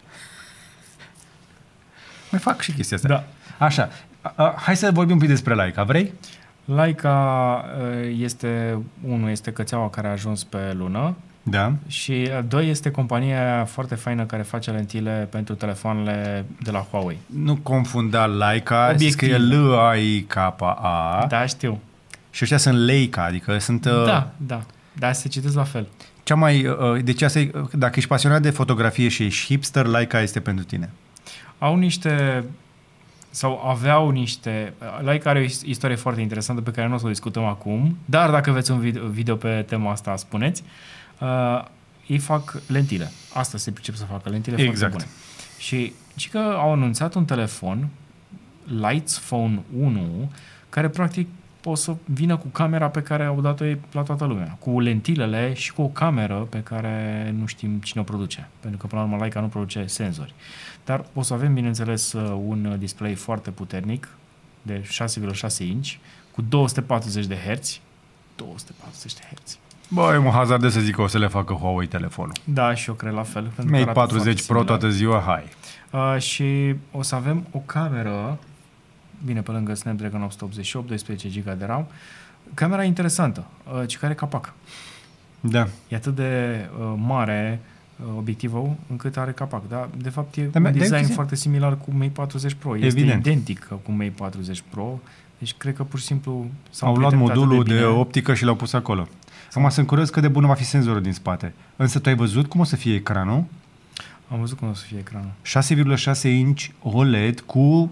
Mai fac și chestia asta. Da. Așa. Uh, hai să vorbim un pic despre Laika, vrei? Laika este, unul este cățeaua care a ajuns pe lună. Da. Și doi este compania foarte faină care face lentile pentru telefoanele de la Huawei. Nu confunda Laika, scrie L A I K A. Da, știu. Și ăștia sunt Leica, adică sunt... Da, da. Dar se citesc la fel. Cea mai... Deci asta e, dacă ești pasionat de fotografie și ești hipster, Laika este pentru tine. Au niște sau aveau niște... Leica are o istorie foarte interesantă pe care nu o să o discutăm acum, dar dacă aveți un video, video pe tema asta, spuneți. Uh, ei fac lentile. Asta se pricep să facă lentile exact. foarte bune. Și și că au anunțat un telefon, Lights Phone unu, care practic o să vină cu camera pe care au dat-o ei la toată lumea, cu lentilele și cu o cameră pe care nu știm cine o produce, pentru că până la urmă Leica nu produce senzori. Dar o să avem, bineînțeles, un display foarte puternic de șase virgulă șase inch cu două sute patruzeci de herți. două sute patruzeci de herți. Bă, e un hazard să zic că o să le facă Huawei telefonul. Da, și eu cred la fel. Mate patruzeci Pro toată ziua, hai. Uh, și o să avem o cameră, bine, pe lângă Snapdragon opt sute optzeci și opt, doisprezece giga de RAM, camera interesantă, uh, ci care are capac. Da. E atât de uh, mare uh, obiectivul încât are capac, dar de fapt e da, un design puțin... foarte similar cu Mate patruzeci Pro. Este Evident. identic cu Mate patruzeci Pro, deci cred că pur și simplu s-au au luat modulul de, de optică și l-au pus acolo. Acum sunt curios cât de bun va fi senzorul din spate. Însă tu ai văzut cum o să fie ecranul? Am văzut cum o să fie ecranul. șase virgulă șase inch O L E D cu...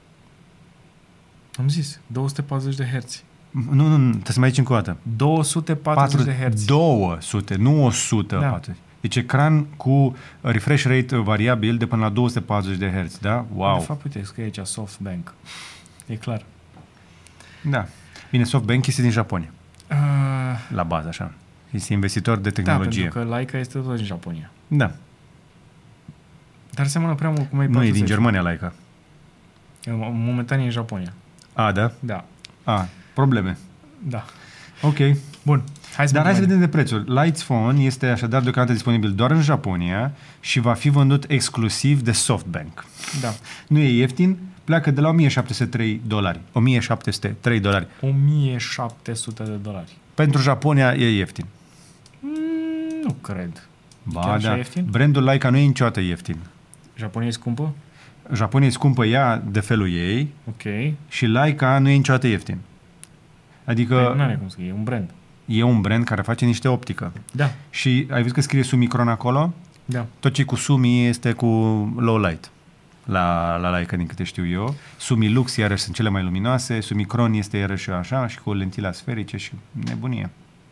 Am zis, două sute patruzeci de herți. Nu, nu, nu, trebuie să mai zici încă o dată. două sute patruzeci de herți. două sute, nu o sută patruzeci. Da. Deci ecran cu refresh rate variabil de până la două sute patruzeci de herți, da? Wow. De fapt, uite, scrie aici SoftBank. E clar. Da. Bine, SoftBank este din Japonia. Uh, la bază, așa. Este investitor de tehnologie. Da, pentru că Leica este tot din Japonia. Da. Dar seamănă prea mult cu Mate Nu, patruzeci. e din Germania Leica. Momentan e în Japonia. A, da? Da. A, probleme. Da. Ok. Bun. Hai să Dar hai să mai... vedem de prețuri. Lights Phone este așadar deocamdată disponibil doar în Japonia și va fi vândut exclusiv de SoftBank. Da. Nu e ieftin, pleacă de la o mie șapte sute trei dolari. o mie șapte sute trei dolari. o mie șapte sute de dolari. Pentru Japonia e ieftin. Mm, nu cred. Ba, da. Brandul Leica nu e niciodată ieftin. Japonia e scumpă? Japonia e scumpă ea de felul ei. Ok. Și Leica nu e niciodată ieftin. Adică... Nu are cum să fie, e un brand. E un brand care face niște optică. Da. Și ai văzut că scrie Summicron acolo? Da. Tot ce cu Sumi este cu low light. La, la Leica, din câte știu eu. Sumi Lux, iarăși, sunt cele mai luminoase. Summicron este iarăși așa și cu lentile asferice și nebunie.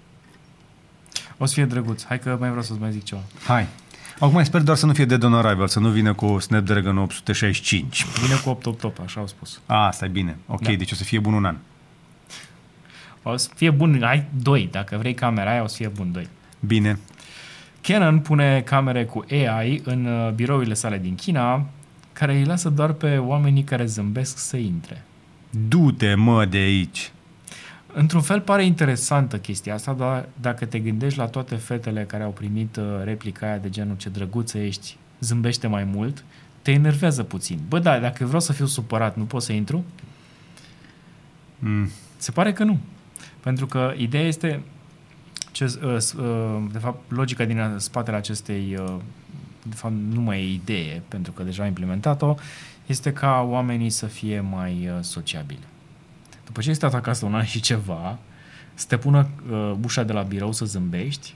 O să fie drăguț. Hai că mai vreau să-ți mai zic ceva. Hai. Acum sper doar să nu fie Dead on Arrival, să nu vină cu Snapdragon opt sute șaizeci și cinci. Vine cu opt opt opt, așa au spus. A, asta e bine. Ok, da. Deci o să fie bun un an. O să fie bun, ai doi. Dacă vrei camera aia, o să fie bun doi. Bine. Canon pune camere cu A I în birourile sale din China, care îi lasă doar pe oamenii care zâmbesc să intre. Du-te, mă, de aici. Într-un fel pare interesantă chestia asta, dar dacă te gândești la toate fetele care au primit replica aia de genul ce drăguță ești, zâmbește mai mult, te enervează puțin. Bă, da, dacă vreau să fiu supărat, nu pot să intru? Mm. Se pare că nu. Pentru că ideea este, ce, de fapt, logica din spatele acestei, de fapt, nu mai e idee, pentru că deja am implementat-o, este ca oamenii să fie mai sociabili. După ce ai stat acasă un an și ceva, să te pună uh, ușa de la birou să zâmbești.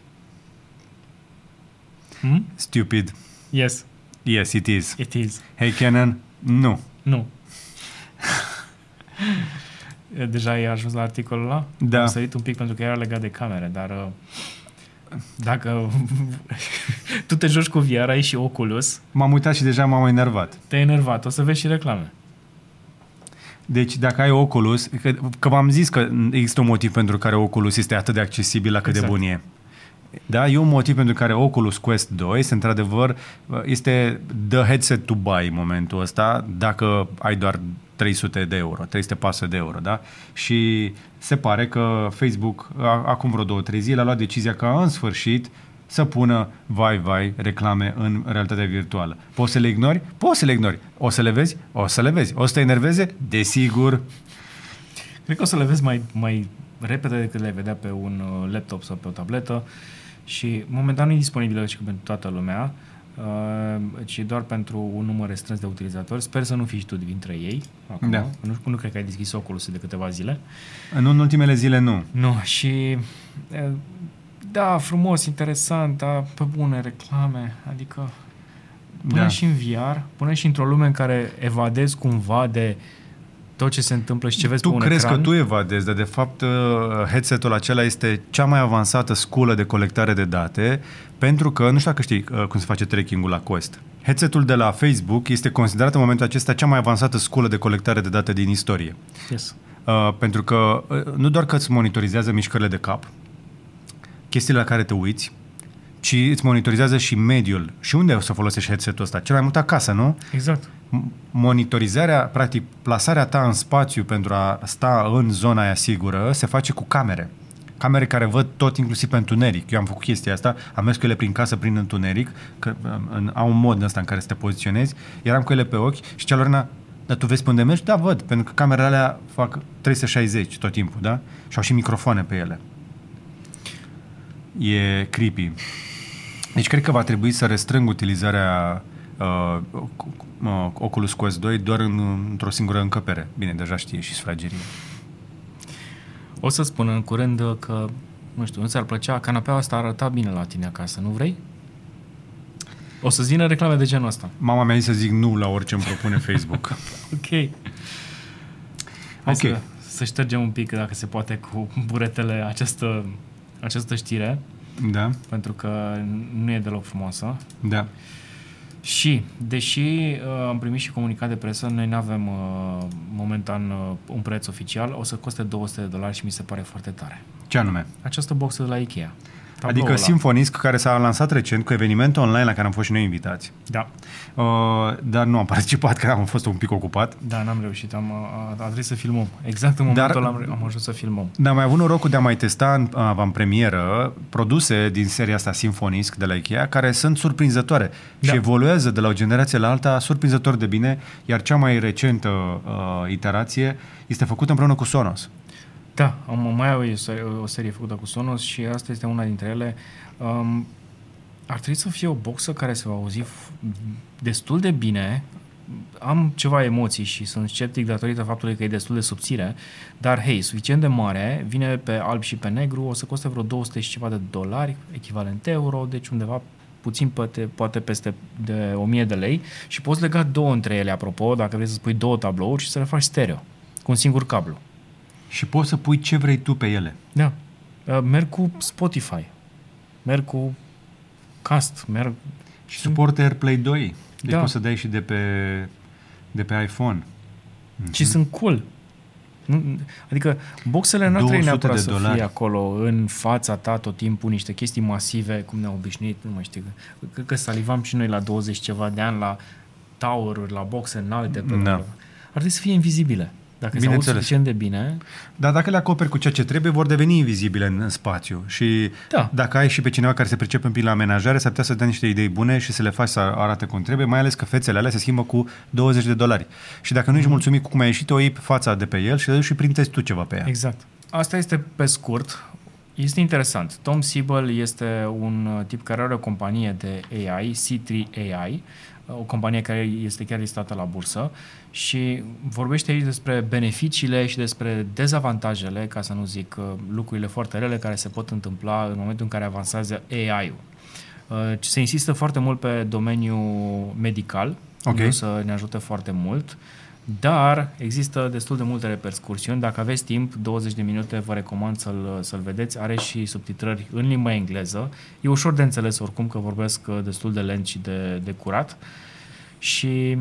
Hmm? Stupid. Yes. Yes, it is. It is. Hey, Canon, nu. Nu. Deja ai ajuns la articolul ăla? Da. Am sărit un pic pentru că era legat de camere, dar uh, dacă tu te joci cu V R, ai și Oculus, M-am uitat și deja m-am enervat. te-ai enervat, o să vezi și reclame. Deci dacă ai Oculus, că, că v-am zis că există un motiv pentru care Oculus este atât de accesibil la cât exact. de bun e. Da, e un motiv pentru care Oculus Quest doi este într-adevăr este the headset to buy în momentul ăsta dacă ai doar trei sute de euro, trei sute patru sute de euro, da? Și se pare că Facebook acum vreo două, trei zile a luat decizia ca în sfârșit să pună vai, vai, reclame în realitatea virtuală. Poți să le ignori? Poți să le ignori. O să le vezi? O să le vezi. O să te enerveze? Desigur. Cred că o să le vezi mai, mai repede decât le vedea pe un laptop sau pe o tabletă și momentan nu e disponibilă și pentru toată lumea, uh, ci doar pentru un număr restrâns de utilizatori. Sper să nu fii și tu dintre ei. Acum. Da. Nu, nu cred că ai deschis Oculus de câteva zile. În, în ultimele zile nu. Nu, și uh, da, frumos, interesant, dar pe bune reclame, adică până Da. și în V R, până și într-o lume în care evadezi cumva de tot ce se întâmplă și ce vezi Tu pe un crezi ecran. că tu evadezi, dar de fapt uh, headsetul acela este cea mai avansată sculă de colectare de date, pentru că, nu știu dacă știi uh, cum se face tracking-ul la Quest. Headsetul de la Facebook este considerat în momentul acesta cea mai avansată sculă de colectare de date din istorie. Yes. Uh, pentru că uh, nu doar că îți monitorizează mișcările de cap, chestiile la care te uiți, ci îți monitorizează și mediul. Și unde o să folosești headsetul ăsta? Cel mai mult acasă, nu? Exact. Monitorizarea, practic, plasarea ta în spațiu pentru a sta în zona aia sigură se face cu camere. Camere care văd tot, inclusiv pe întuneric. Eu am făcut chestia asta, am mers cu ele prin casă, prin întuneric, că în, au un mod ăsta în care să te poziționezi, eram cu ele pe ochi și cea Lorena, dar tu vezi pe unde mergi? Da, văd, pentru că camerele alea fac trei sute șaizeci tot timpul, da? Și au și microfoane pe ele. E creepy. Deci cred că va trebui să restrâng utilizarea uh, uh, Oculus Quest doi doar în, într-o singură încăpere. Bine, deja știe și sufragerie. O să spun în curând că, nu știu, nu ți-ar plăcea, canapeaua asta arăta bine la tine acasă, nu vrei? O să-ți vină reclame de genul ăsta. Mama mi-a zis să zic nu la orice îmi propune Facebook. Ok. Hai Ok. Să, să ștergem un pic, dacă se poate, cu buretele această, această știre, Da, pentru că nu e deloc frumoasă. da. Și, deși uh, am primit și comunicat de presă, noi nu avem uh, momentan uh, un preț oficial, o să coste două sute de dolari și mi se pare foarte tare. Ce anume? Această boxă de la Ikea. Tabloul Adică ăla. Symfonisk, care s-a lansat recent cu evenimentul online la care am fost și noi invitați. Da. Uh, dar nu am participat, că am fost un pic ocupat. Da, n-am reușit. Am, a, a trebuit să filmăm. Exact în momentul Dar- ăla am, am ajuns să filmăm. Dar am mai avut norocul de a mai testa în avantpremieră produse din seria asta Symfonisk de la Ikea, care sunt surprinzătoare Da. și evoluează de la o generație la alta surprinzător de bine, iar cea mai recentă uh, iterație este făcută împreună cu Sonos. Da, am mai au o serie, o serie făcută cu Sonos și asta este una dintre ele. Um, ar trebui să fie o boxă care se va auzi f- destul de bine. Am ceva emoții și sunt sceptic datorită faptului că e destul de subțire, dar hei, suficient de mare, vine pe alb și pe negru, o să coste vreo două sute și ceva de dolari, echivalent euro, deci undeva puțin poate, poate peste de o mie de lei și poți lega două între ele, apropo, dacă vrei să spui două tablouri și să le faci stereo, cu un singur cablu. Și poți să pui ce vrei tu pe ele. Da. Uh, Merg cu Spotify. Merg cu Cast. Merg... Și suportă AirPlay doi. Deci Da. poți să dai și de pe, de pe iPhone. Și sunt cool. Nu- Adică boxele nu trebuie două sute neapărat de să dolari. fie acolo în fața ta tot timpul niște chestii masive, cum ne-au obișnuit, nu mai știu. Cred că salivam și noi la douăzeci ceva de ani la tower-uri, la boxe înalte. Pe Da. Ar trebui să fie invizibile. Dacă se aud Bineînțeles. suficient de bine, Dar dacă le acoperi cu ceea ce trebuie, vor deveni invizibile în, în spațiu. Și Da. dacă ai și pe cineva care se pricepe un pic la amenajare, s-ar putea să dea niște idei bune și să le faci să arate cum trebuie, mai ales că fețele alea se schimbă cu douăzeci de dolari. Și dacă nu ești mulțumit cu cum ai ieșit, o iei pe fața de pe el și le duci și printezi tu ceva pe ea. exact. Asta este pe scurt. Este interesant. Tom Siebel este un uh, tip care are o companie de A I, C trei A I, uh, o companie care este chiar listată la bursă și vorbește aici despre beneficiile și despre dezavantajele, ca să nu zic uh, lucrurile foarte rele care se pot întâmpla în momentul în care avansează A I-ul. Uh, Se insistă foarte mult pe domeniul medical, unde Ok. o să ne ajute foarte mult, dar există destul de multe repercursiuni. Dacă aveți timp, douăzeci de minute, vă recomand să-l, să-l vedeți. Are și subtitrări în limba engleză. E ușor de înțeles oricum, că vorbesc uh, destul de lent și de, de curat. Și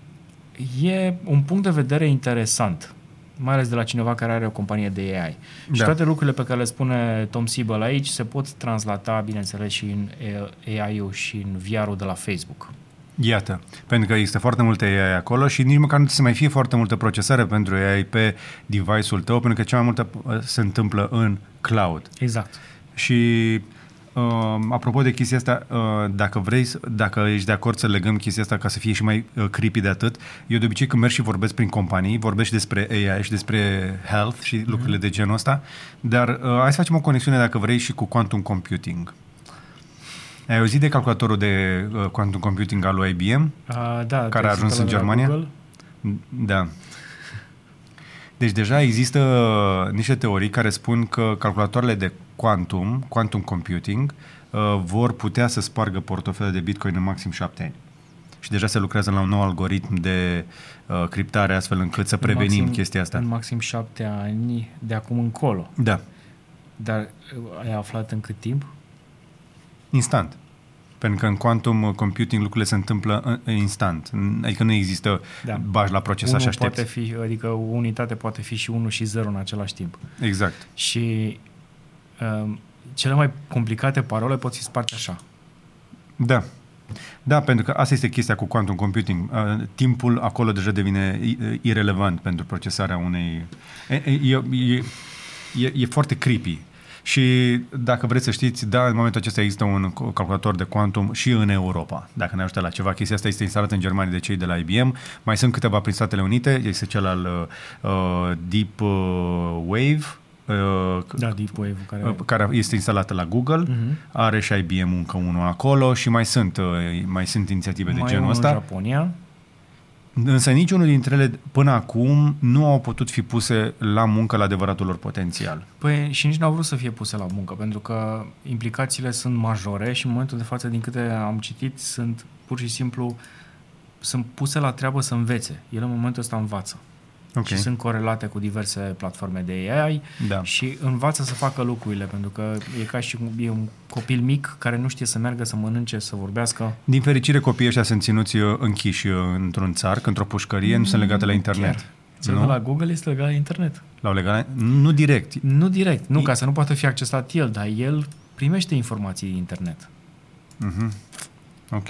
e un punct de vedere interesant, mai ales de la cineva care are o companie de A I. Și Da. toate lucrurile pe care le spune Tom Siebel aici se pot translata, bineînțeles, și în A I-ul și în V R-ul de la Facebook. Iată, pentru că există foarte multe A I acolo și nici măcar nu trebuie să mai fie foarte multă procesare pentru A I pe device-ul tău, pentru că cea mai multă uh, se întâmplă în cloud. Exact. Și uh, apropo de chestia asta, uh, dacă vrei, să- dacă ești de acord să legăm chestia asta ca să fie și mai uh, creepy de atât, eu de obicei când merg și vorbesc prin companii, vorbesc și despre A I și despre health și mm-hmm. lucrurile de genul ăsta, dar uh, hai să facem o conexiune, dacă vrei, și cu quantum computing. Ai auzit de calculatorul de uh, quantum computing al lui I B M? Uh, da, Care a te-ai ajuns citat în la de la Germania? Google? Da. Deci deja există uh, niște teorii care spun că calculatoarele de quantum, quantum computing, uh, vor putea să spargă portofele de Bitcoin în maxim șapte ani. și deja se lucrează la un nou algoritm de uh, criptare astfel încât să prevenim maxim, chestia asta. În maxim șapte ani de acum încolo. Da. Dar ai aflat în cât timp? Instant. Pentru că în quantum computing lucrurile se întâmplă instant. Adică nu există da. bagi la proces, unu așa aștepți. Poate fi, adică o unitate poate fi și unu și zero în același timp. Exact. Și um, cele mai complicate parole pot fi sparte așa. Da. Da, pentru că asta este chestia cu quantum computing. Uh, timpul acolo deja devine irelevant pentru procesarea unei... E, e, e, e, e foarte creepy. Și dacă vreți să știți, da, în momentul acesta există un calculator de quantum și în Europa. Dacă ne ajută la ceva, chestia asta este instalată în Germania de cei de la I B M. Mai sunt câteva prin Statele Unite, este cel al uh, Deep uh, Wave, uh, da, Deep Wave care... Uh, care este instalată la Google, uh-huh. Are și I B M încă unul acolo și mai sunt, uh, mai sunt inițiative mai de genul ăsta. Mai în Japonia. Însă niciunul dintre ele până acum nu au putut fi puse la muncă la adevăratul lor potențial. Păi și nici nu au vrut să fie puse la muncă, pentru că implicațiile sunt majore și în momentul de față, din câte am citit, sunt pur și simplu sunt puse la treabă să învețe. El în momentul ăsta învață. Okay. Și sunt corelate cu diverse platforme de A I da. Și învață să facă lucrurile, pentru că e ca și e un copil mic care nu știe să meargă, să mănânce, să vorbească. Din fericire, copiii ăștia sunt ținuți închiși într-un țarc, într-o pușcărie, mm, nu sunt legate la internet. Cel de la Google este legat la internet. L-au legat? Nu direct. Nu direct, nu, I... ca să nu poată fi accesat el, dar el primește informații din internet. Mm-hmm. Ok.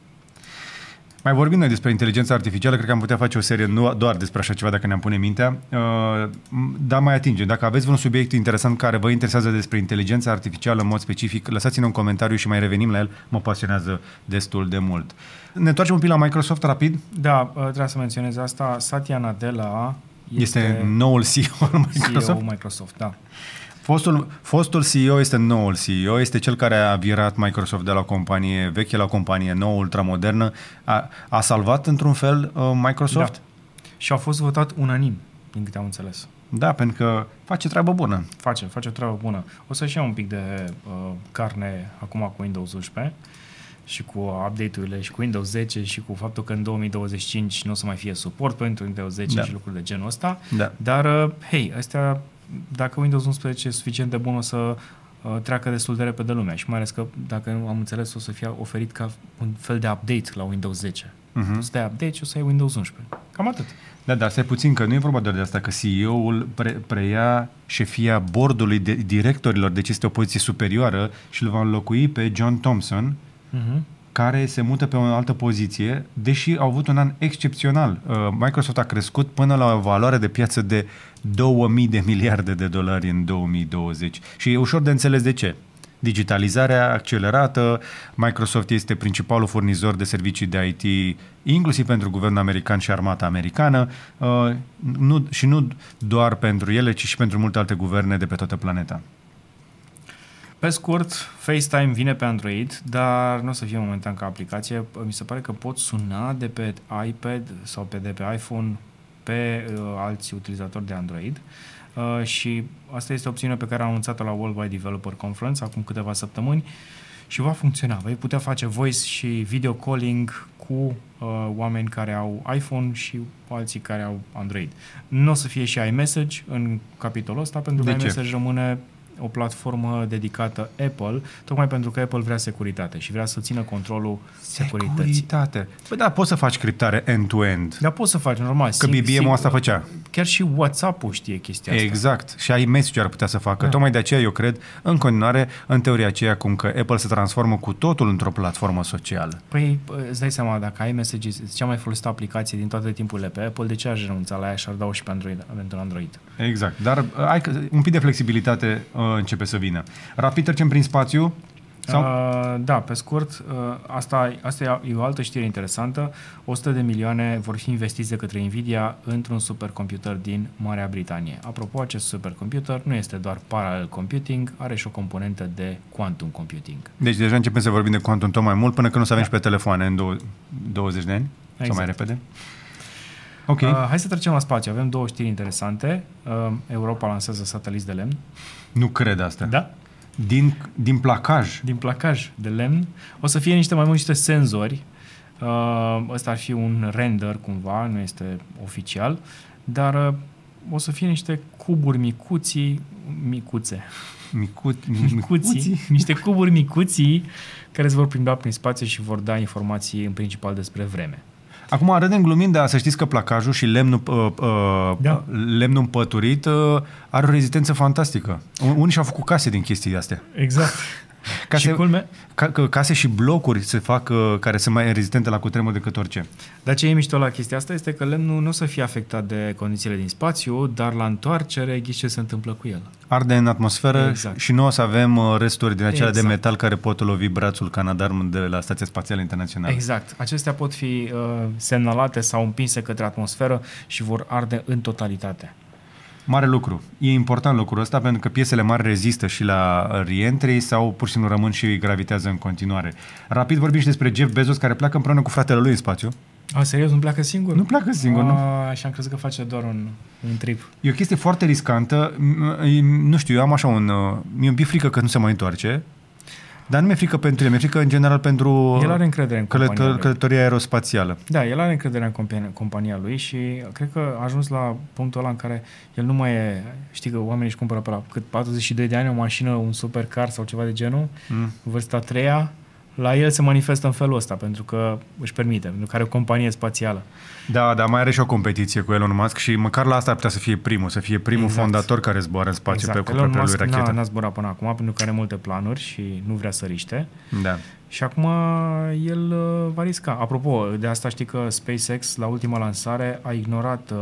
Mai vorbim noi despre inteligența artificială, cred că am putea face o serie nu doar despre așa ceva dacă ne-am pune mintea, uh, dar mai atingem. Dacă aveți vreun subiect interesant care vă interesează despre inteligența artificială în mod specific, lăsați-ne un comentariu și mai revenim la el, mă pasionează destul de mult. Ne întoarcem un pic la Microsoft rapid? Da, trebuie să menționez asta. Satya Nadella este, este noul C E O al Microsoft? C E O Microsoft, da. Fostul, fostul C E O este noul C E O, este cel care a virat Microsoft de la o companie veche la o companie nouă, ultramodernă. A, a salvat într-un fel uh, Microsoft? Da. Și a fost votat unanim, din câte am înțeles. Da, pentru că face treabă bună. Face, face o treabă bună. O să-și ia un pic de uh, carne acum cu Windows unsprezece și cu update-urile și cu Windows zece și cu faptul că în două mii douăzeci și cinci nu o să mai fie suport pentru Windows zece da. Și lucruri de genul ăsta. Da. Dar, uh, hei, astea... Dacă Windows unsprezece e suficient de bun, o să uh, treacă destul de repede lumea și mai ales că, dacă am înțeles, o să fie oferit ca un fel de update la Windows zece. Uh-huh. O să dai update și o să ai Windows unsprezece. Cam atât. Da, dar stai puțin, că nu e vorba doar de asta, că C E O-ul pre- preia șefia boardului de directorilor, deci este o poziție superioară și îl va înlocui pe John Thompson, uh-huh. care se mută pe o altă poziție, deși au avut un an excepțional. Uh, Microsoft a crescut până la o valoare de piață de două mii de miliarde de dolari în două mii douăzeci. Și e ușor de înțeles de ce. Digitalizarea accelerată, Microsoft este principalul furnizor de servicii de I T, inclusiv pentru guvernul american și armata americană, uh, nu, și nu doar pentru ele, ci și pentru multe alte guverne de pe toată planeta. Pe scurt, FaceTime vine pe Android, dar nu o să fie momentan ca aplicație. Mi se pare că pot suna de pe iPad sau pe, de pe iPhone pe uh, alți utilizatori de Android. Uh, și asta este opțiunea pe care am anunțat-o la Worldwide Developer Conference acum câteva săptămâni și va funcționa. Vei putea face voice și video calling cu uh, oameni care au iPhone și alții care au Android. Nu o să fie și iMessage în capitolul ăsta, pentru că iMessage rămâne o platformă dedicată Apple, tocmai pentru că Apple vrea securitate și vrea să țină controlul securității. Securitate. Păi da, poți să faci criptare end-to-end. Da, poți să faci, normal. Că B B M-ul asta făcea. Chiar și WhatsApp-ul știe chestia asta. Exact. Și iMessage ar putea să facă. Da. Tocmai de aceea eu cred, în continuare, în teoria aceea, cum că Apple se transformă cu totul într-o platformă socială. Păi, îți dai seama, dacă iMessage este cea mai folosită aplicație din toate timpurile pe Apple, de ce aș renunța la ea și ar da-o și pe Android, pentru Android? Exact. Dar ai un pic de flexibilitate uh, începe să vină. Rapid trecem prin spațiu. Sau? Uh, da, pe scurt, uh, asta, asta e o altă știre interesantă. o sută de milioane vor fi investiți de către Nvidia într-un supercomputer din Marea Britanie. Apropo, acest supercomputer nu este doar parallel computing, are și o componentă de quantum computing. Deci deja începem să vorbim de quantum tot mai mult, până când nu să avem da. și pe telefoane în douăzeci de ani, exact. Sau mai repede. Okay. Uh, hai să trecem la spațiu. Avem două știri interesante. Uh, Europa lansează sateliți de lemn. Nu cred asta. Da. Din, din placaj. Din placaj de lemn. O să fie niște mai mulți niște senzori Uh, ăsta ar fi un render cumva, nu este oficial, dar uh, o să fie niște cuburi micuții, micuțe. Micu- micuții, niște cuburi micuții care se vor plimba prin spațiu și vor da informații în principal despre vreme. Acum, râdem glumind, dar să știți că placajul și lemnul, uh, uh, Da. lemnul împăturit uh, are o rezistență fantastică. Unii și-au făcut case din chestii astea. Exact. Case, și culme, ca, case și blocuri se fac uh, care sunt mai rezistente la cutremur decât orice. dar ce e mișto la chestia asta este că lemnul nu o să fie afectat de condițiile din spațiu, dar la întoarcere ghiși ce se întâmplă cu el. Arde în atmosferă Exact. și nu o să avem uh, resturi din acelea Exact. de metal care pot lovi brațul Canadarm de la Stația Spațială Internațională. Exact. Acestea pot fi uh, semnalate sau împinse către atmosferă și vor arde în totalitate. Mare lucru. E important lucrul ăsta pentru că piesele mari rezistă și la re-entry sau pur și simplu rămân și gravitează în continuare. Rapid vorbim și despre Jeff Bezos care pleacă împreună cu fratele lui în spațiu. A, serios? Nu pleacă singur? Nu pleacă singur, A, nu? Și am crezut că face doar un, un trip. E o chestie foarte riscantă. Nu știu, eu am așa un... Mi-e un pic frică că nu se mai întoarce. Dar nu mi-e frică pentru el, mi-e frică în general pentru El are încredere în compania călător, lui. călătoria aerospațială. Da, el are încredere în compania, compania lui și cred că a ajuns la punctul ăla în care el nu mai e... Știi că oamenii își cumpără pe la cât patruzeci și doi de ani o mașină, un supercar sau ceva de genul, Mm. vârsta a treia, la el se manifestă în felul ăsta, pentru că își permite, pentru că are o companie spațială. Da, dar mai are și o competiție cu Elon Musk și măcar la asta ar putea să fie primul, să fie primul Exact. fondator care zboară în spațiu Exact. pe cu Elon propria lui Musk rachetă. n-a, n-a zburat până acum, pentru că are multe planuri și nu vrea să riște. Da. Și acum el uh, va risca. Apropo, de asta știi că SpaceX, la ultima lansare, a ignorat uh,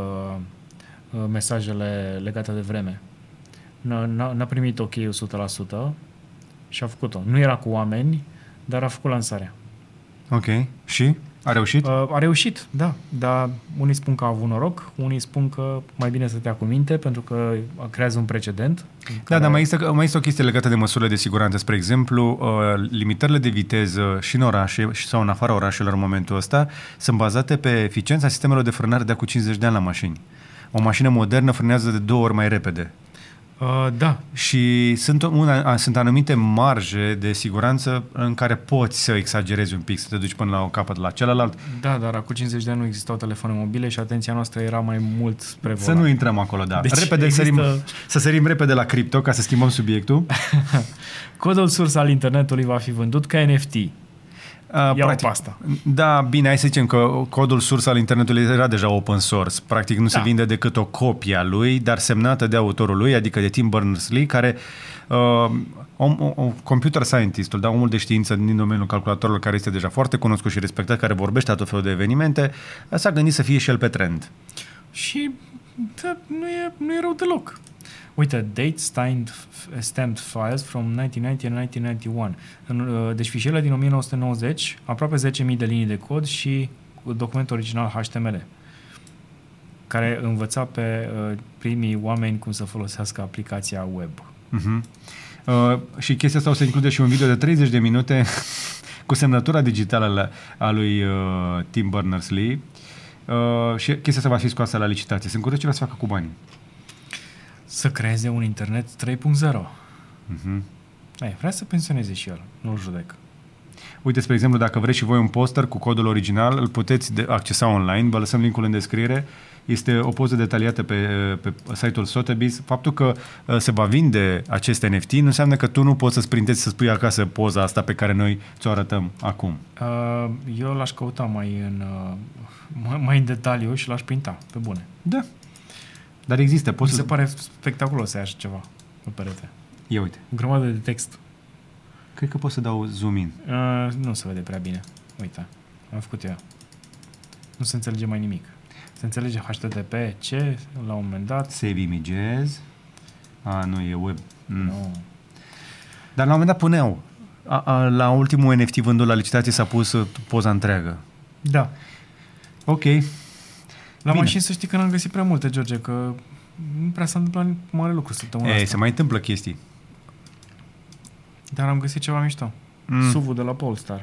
uh, mesajele legate de vreme. N-a, n-a, n-a primit ok-ul o sută la sută și a făcut-o. Nu era cu oameni, dar a făcut lansarea. Ok. Și? A reușit? Uh, a reușit, da. Dar unii spun că a avut noroc, unii spun că mai bine să te ia cu minte, pentru că creează un precedent. Da, care... dar mai există, mai există o chestie legată de măsurile de siguranță. Spre exemplu, uh, limitările de viteză și în orașe sau în afara orașelor în momentul ăsta sunt bazate pe eficiența sistemelor de frânare de acum cincizeci de ani la mașini. O mașină modernă frânează de două ori mai repede. Uh, da. Și sunt, una, sunt anumite marje de siguranță în care poți să exagerezi un pic, să te duci până la o capăt la celălalt. Da, dar acum cincizeci de ani nu existau telefoane mobile și atenția noastră era mai mult spre volan. Să nu intrăm acolo, da. Deci repede există... sărim, să sărim repede la cripto ca să schimbăm subiectul. Codul surs al internetului va fi vândut ca N F T. Uh, Iau pasta. Da, bine, hai să zicem că codul surs al internetului era deja open source. Practic nu da. se vinde decât o copie a lui, dar semnată de autorul lui, adică de Tim Berners-Lee, care uh, om, om, computer scientistul, da, omul de știință din domeniul calculatorilor, care este deja foarte cunoscut și respectat, care vorbește la tot felul de evenimente, s-a gândit să fie și el pe trend. Și da, nu, e, nu e rău deloc. Uite, date stamped, stamped files from nineteen ninety and nineteen ninety-one. Deci fișierele din nouăsprezece nouăzeci, aproape zece mii de linii de cod și document original H T M L, care învăța pe uh, primii oameni cum să folosească aplicația web. Uh-huh. Uh, și chestia asta o să include și un video de treizeci de minute cu semnătura digitală a lui uh, Tim Berners-Lee uh, și chestia asta va fi scoasă la licitație. Sunt curios ce va să facă cu banii. Să creeze un internet trei punct zero. Uh-huh. Ei, vrea să pensioneze și el, nu-l judec. Uite, spre exemplu, dacă vreți și voi un poster cu codul original, îl puteți de- accesa online, vă lăsăm linkul în descriere. Este o poză detaliată pe, pe site-ul Sotheby's. Faptul că uh, se va vinde acest N F T nu înseamnă că tu nu poți să-ți printezi să spui acasă poza asta pe care noi ți-o arătăm acum. Uh, eu l-aș căuta mai în, uh, mai, mai în detaliu și l-aș printa, pe bune. Da. Dar există. Mi Poți se să... pare spectaculos să ai așa ceva pe perete. Ia uite. O grămadă de text. Cred că pot să dau zoom in. Uh, nu se vede prea bine. Uite, am făcut eu. Nu se înțelege mai nimic. Se înțelege H T T P, ce, la un moment dat. Save images. A, nu, e web. Mm. Nu. Dar la un moment dat puneau. A, a, la ultimul N F T vândut la licitație s-a pus uh, poza întreagă. Da. Ok. La Bine. mașini să știi că n-am găsit prea multe, George, că nu prea s-a întâmplat mare lucru săptămâna Ei, asta. se mai întâmplă chestii. Dar am găsit ceva mișto. Mm. S U V-ul de la Polestar.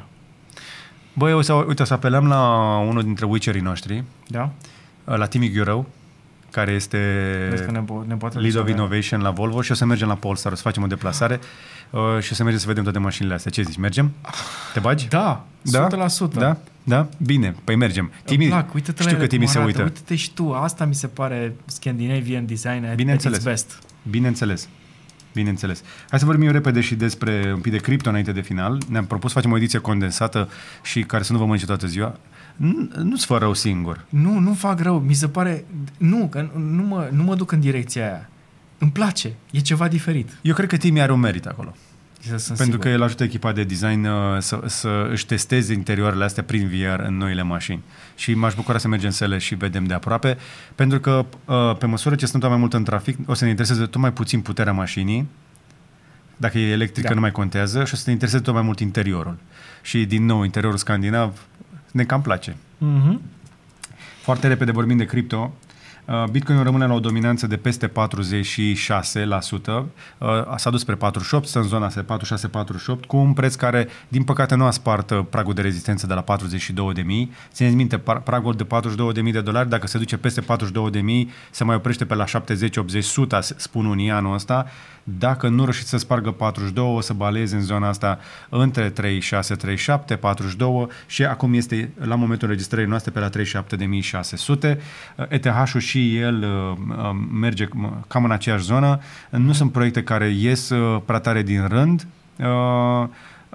Băi, o să, uite, o să apelăm la unul dintre witcherii noștri, Da? la Timi Ghiurău, care este ne po- ne poate Lead of avea. Innovation la Volvo și o să mergem la Polestar, o să facem o deplasare uh, și o să mergem să vedem toate mașinile astea. Ce zici, mergem? Te bagi? Da, Da? o sută la sută. Da? Da? Bine, păi mergem. Timi, Îmi plac, uite-te la știu ele că Timi cum se arată, uită. Uite-te și tu, asta mi se pare Scandinavian design at, at Bineînțeles. its best. Bineînțeles. Bineînțeles. Hai să vorbim repede și despre un pic de cripto înainte de final. Ne-am propus să facem o ediție condensată și care să nu vă mănânce toată ziua. Nu, nu-ți fă rău singur. Nu, nu fac rău, mi se pare... Nu, că nu mă, nu mă duc în direcția aia. Îmi place, e ceva diferit. Eu cred că Timi are un merit acolo. Sunt Pentru sigur. că el ajută echipa de design uh, să, să își testeze interioarele astea prin V R în noile mașini. Și m-aș bucura să mergem să le și vedem de aproape, pentru că uh, pe măsură ce sunt tot mai mult în trafic, o să ne intereseze tot mai puțin puterea mașinii, dacă e electrică Da. nu mai contează, și o să ne intereseze tot mai mult interiorul. Și din nou, interiorul scandinav ne cam place. Mhm. Foarte repede vorbim de cripto. Uh, Bitcoin rămâne la o dominanță de peste patruzeci și șase la sută. Uh, S-a dus spre patruzeci și opt, stă în zona asta de patruzeci și șase patruzeci și opt, cu un preț care, din păcate, nu a spart uh, pragul de rezistență de la patruzeci și două de mii. Țineți minte, par- pragul de patruzeci și două de mii de dolari, dacă se duce peste patruzeci și două de mii, se mai oprește pe la șaptezeci optzeci o sută, spun unii anul ăsta. Dacă nu reușiți să spargă patruzeci și doi, o să baleze în zona asta între treizeci și șase treizeci și șapte, patruzeci și doi și acum este la momentul înregistrării noastre pe la treizeci și șapte de mii șase sute. E T H-ul și el uh, merge cam în aceeași zonă. Nu sunt proiecte care ies uh, prea tare din rând. Uh,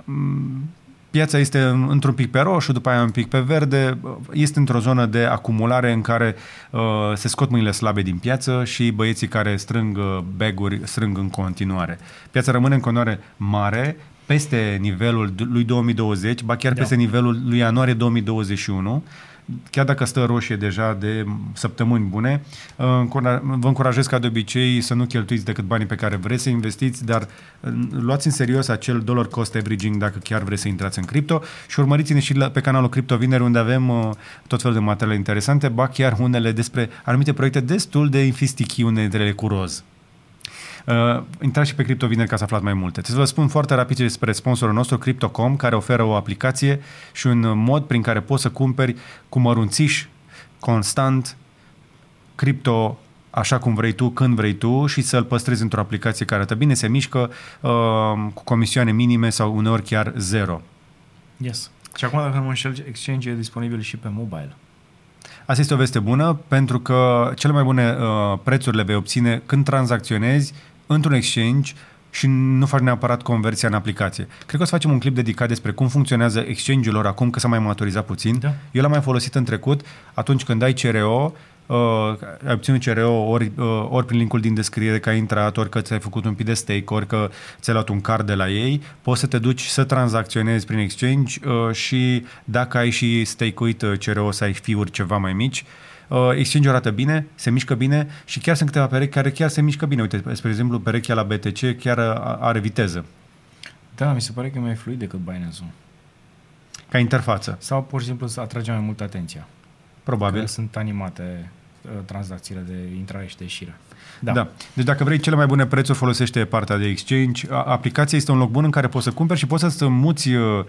Piața este într-un pic pe roșu, după aia un pic pe verde, este într-o zonă de acumulare în care uh, se scot mâinile slabe din piață și băieții care strâng uh, bag-uri strâng în continuare. Piața rămâne în continuare mare, peste nivelul lui două mii douăzeci, ba chiar Da. peste nivelul lui ianuarie două mii douăzeci și unu, chiar dacă stă roșie deja de săptămâni bune. Vă încurajez ca de obicei să nu cheltuiți decât banii pe care vreți să investiți, dar luați în serios acel dollar cost averaging dacă chiar vreți să intrați în cripto și urmăriți-ne și pe canalul Crypto Vineri, unde avem tot felul de materiale interesante, ba chiar unele despre anumite proiecte destul de infistichi, unele cu roz. Uh, intrați și pe Crypto Vineri ca să aflați mai multe. Trebuie să vă spun foarte rapid despre sponsorul nostru, Crypto punct com, care oferă o aplicație și un mod prin care poți să cumperi cu mărunțiș, constant, cripto așa cum vrei tu, când vrei tu și să-l păstrezi într-o aplicație care arată bine, se mișcă, uh, cu comisioane minime sau uneori chiar zero. Yes. Și acum, dacă nu mă înșel, Exchange e disponibil și pe mobile. Asta este o veste bună, pentru că cele mai bune uh, prețuri le vei obține când tranzacționezi într-un exchange și nu faci neapărat conversia în aplicație. Cred că o să facem un clip dedicat despre cum funcționează exchange-ul acum, că s-a mai maturizat puțin. Da. Eu l-am mai folosit în trecut, atunci când ai C R O, uh, ai obținut C R O ori, uh, ori prin linkul din descriere că ai intrat, ori că ți-ai făcut un pic de stake, ori că ți-ai luat un card de la ei, poți să te duci să tranzacționezi prin exchange uh, și dacă ai și stake-uit uh, C R O să ai fee-uri ceva mai mici. Uh, exchange-ul arată bine, se mișcă bine și chiar sunt câteva perechi care chiar se mișcă bine. Uite, spre exemplu, perechea la B T C chiar are viteză. Da, mi se pare că e mai fluid decât Binance-ul. Ca interfață. Sau pur și simplu să atrage mai mult atenția. Probabil. Că sunt animate uh, tranzacțiile de intrare și de ieșire. Da. da. Deci dacă vrei cele mai bune prețuri, folosește partea de exchange. Aplicația este un loc bun în care poți să cumperi și poți să muți uh,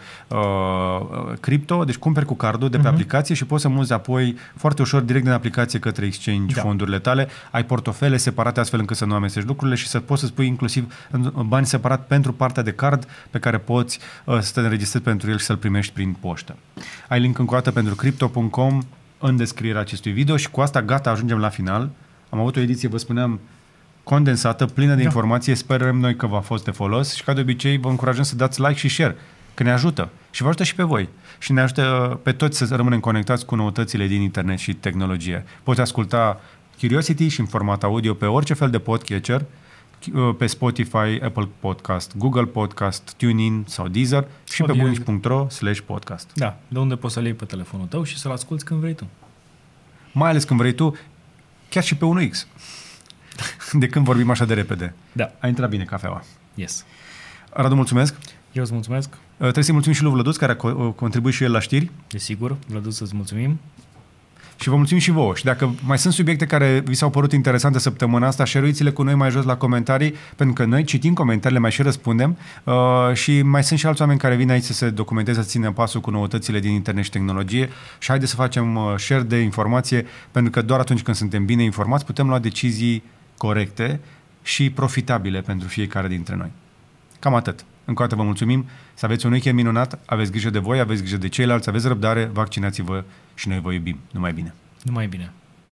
cripto, deci cumperi cu cardul de pe uh-huh. aplicație și poți să muți apoi foarte ușor direct din aplicație către exchange da. fondurile tale. Ai portofele separate astfel încât să nu amesteci lucrurile și să poți să spui inclusiv bani separat pentru partea de card pe care poți uh, să te înregistrezi pentru el și să-l primești prin poștă. Ai link încă o dată pentru Crypto punct com în descrierea acestui video și cu asta gata, ajungem la final. Am avut o ediție, vă spuneam, condensată, plină de da. informație, sperăm noi că v-a fost de folos și ca de obicei vă încurajăm să dați like și share, că ne ajută și vă ajută și pe voi și ne ajută pe toți să rămânem conectați cu noutățile din internet și tehnologie. Poți asculta Curiosity și în format audio pe orice fel de podcatcher, pe Spotify, Apple Podcast, Google Podcast, TuneIn sau Deezer și sau pe bunici punct ro slash podcast. Da, de unde poți să-l iei pe telefonul tău și să-l asculți când vrei tu. Mai ales când vrei tu, chiar și pe unu X. De când vorbim așa de repede. Da. A intrat bine cafeaua. Yes. Radu, mulțumesc. Eu îți mulțumesc. Trebuie să-i mulțumim și lui Vlăduț, care a contribuit și el la știri. Desigur, Vlăduț, să-ți mulțumim. Și vă mulțumim și vouă. Și dacă mai sunt subiecte care vi s-au părut interesante săptămâna asta, share-uiți-le cu noi mai jos la comentarii, pentru că noi citim comentariile, mai și răspundem uh, și mai sunt și alți oameni care vin aici să se documenteze, să țină pasul cu noutățile din internet și tehnologie și haideți să facem uh, share de informație, pentru că doar atunci când suntem bine informați putem lua decizii corecte și profitabile pentru fiecare dintre noi. Cam atât. Încă o dată vă mulțumim, să aveți un weekend minunat, aveți grijă de voi, aveți grijă de ceilalți, aveți răbdare, vaccinați-vă și noi vă iubim. Numai bine! Numai bine!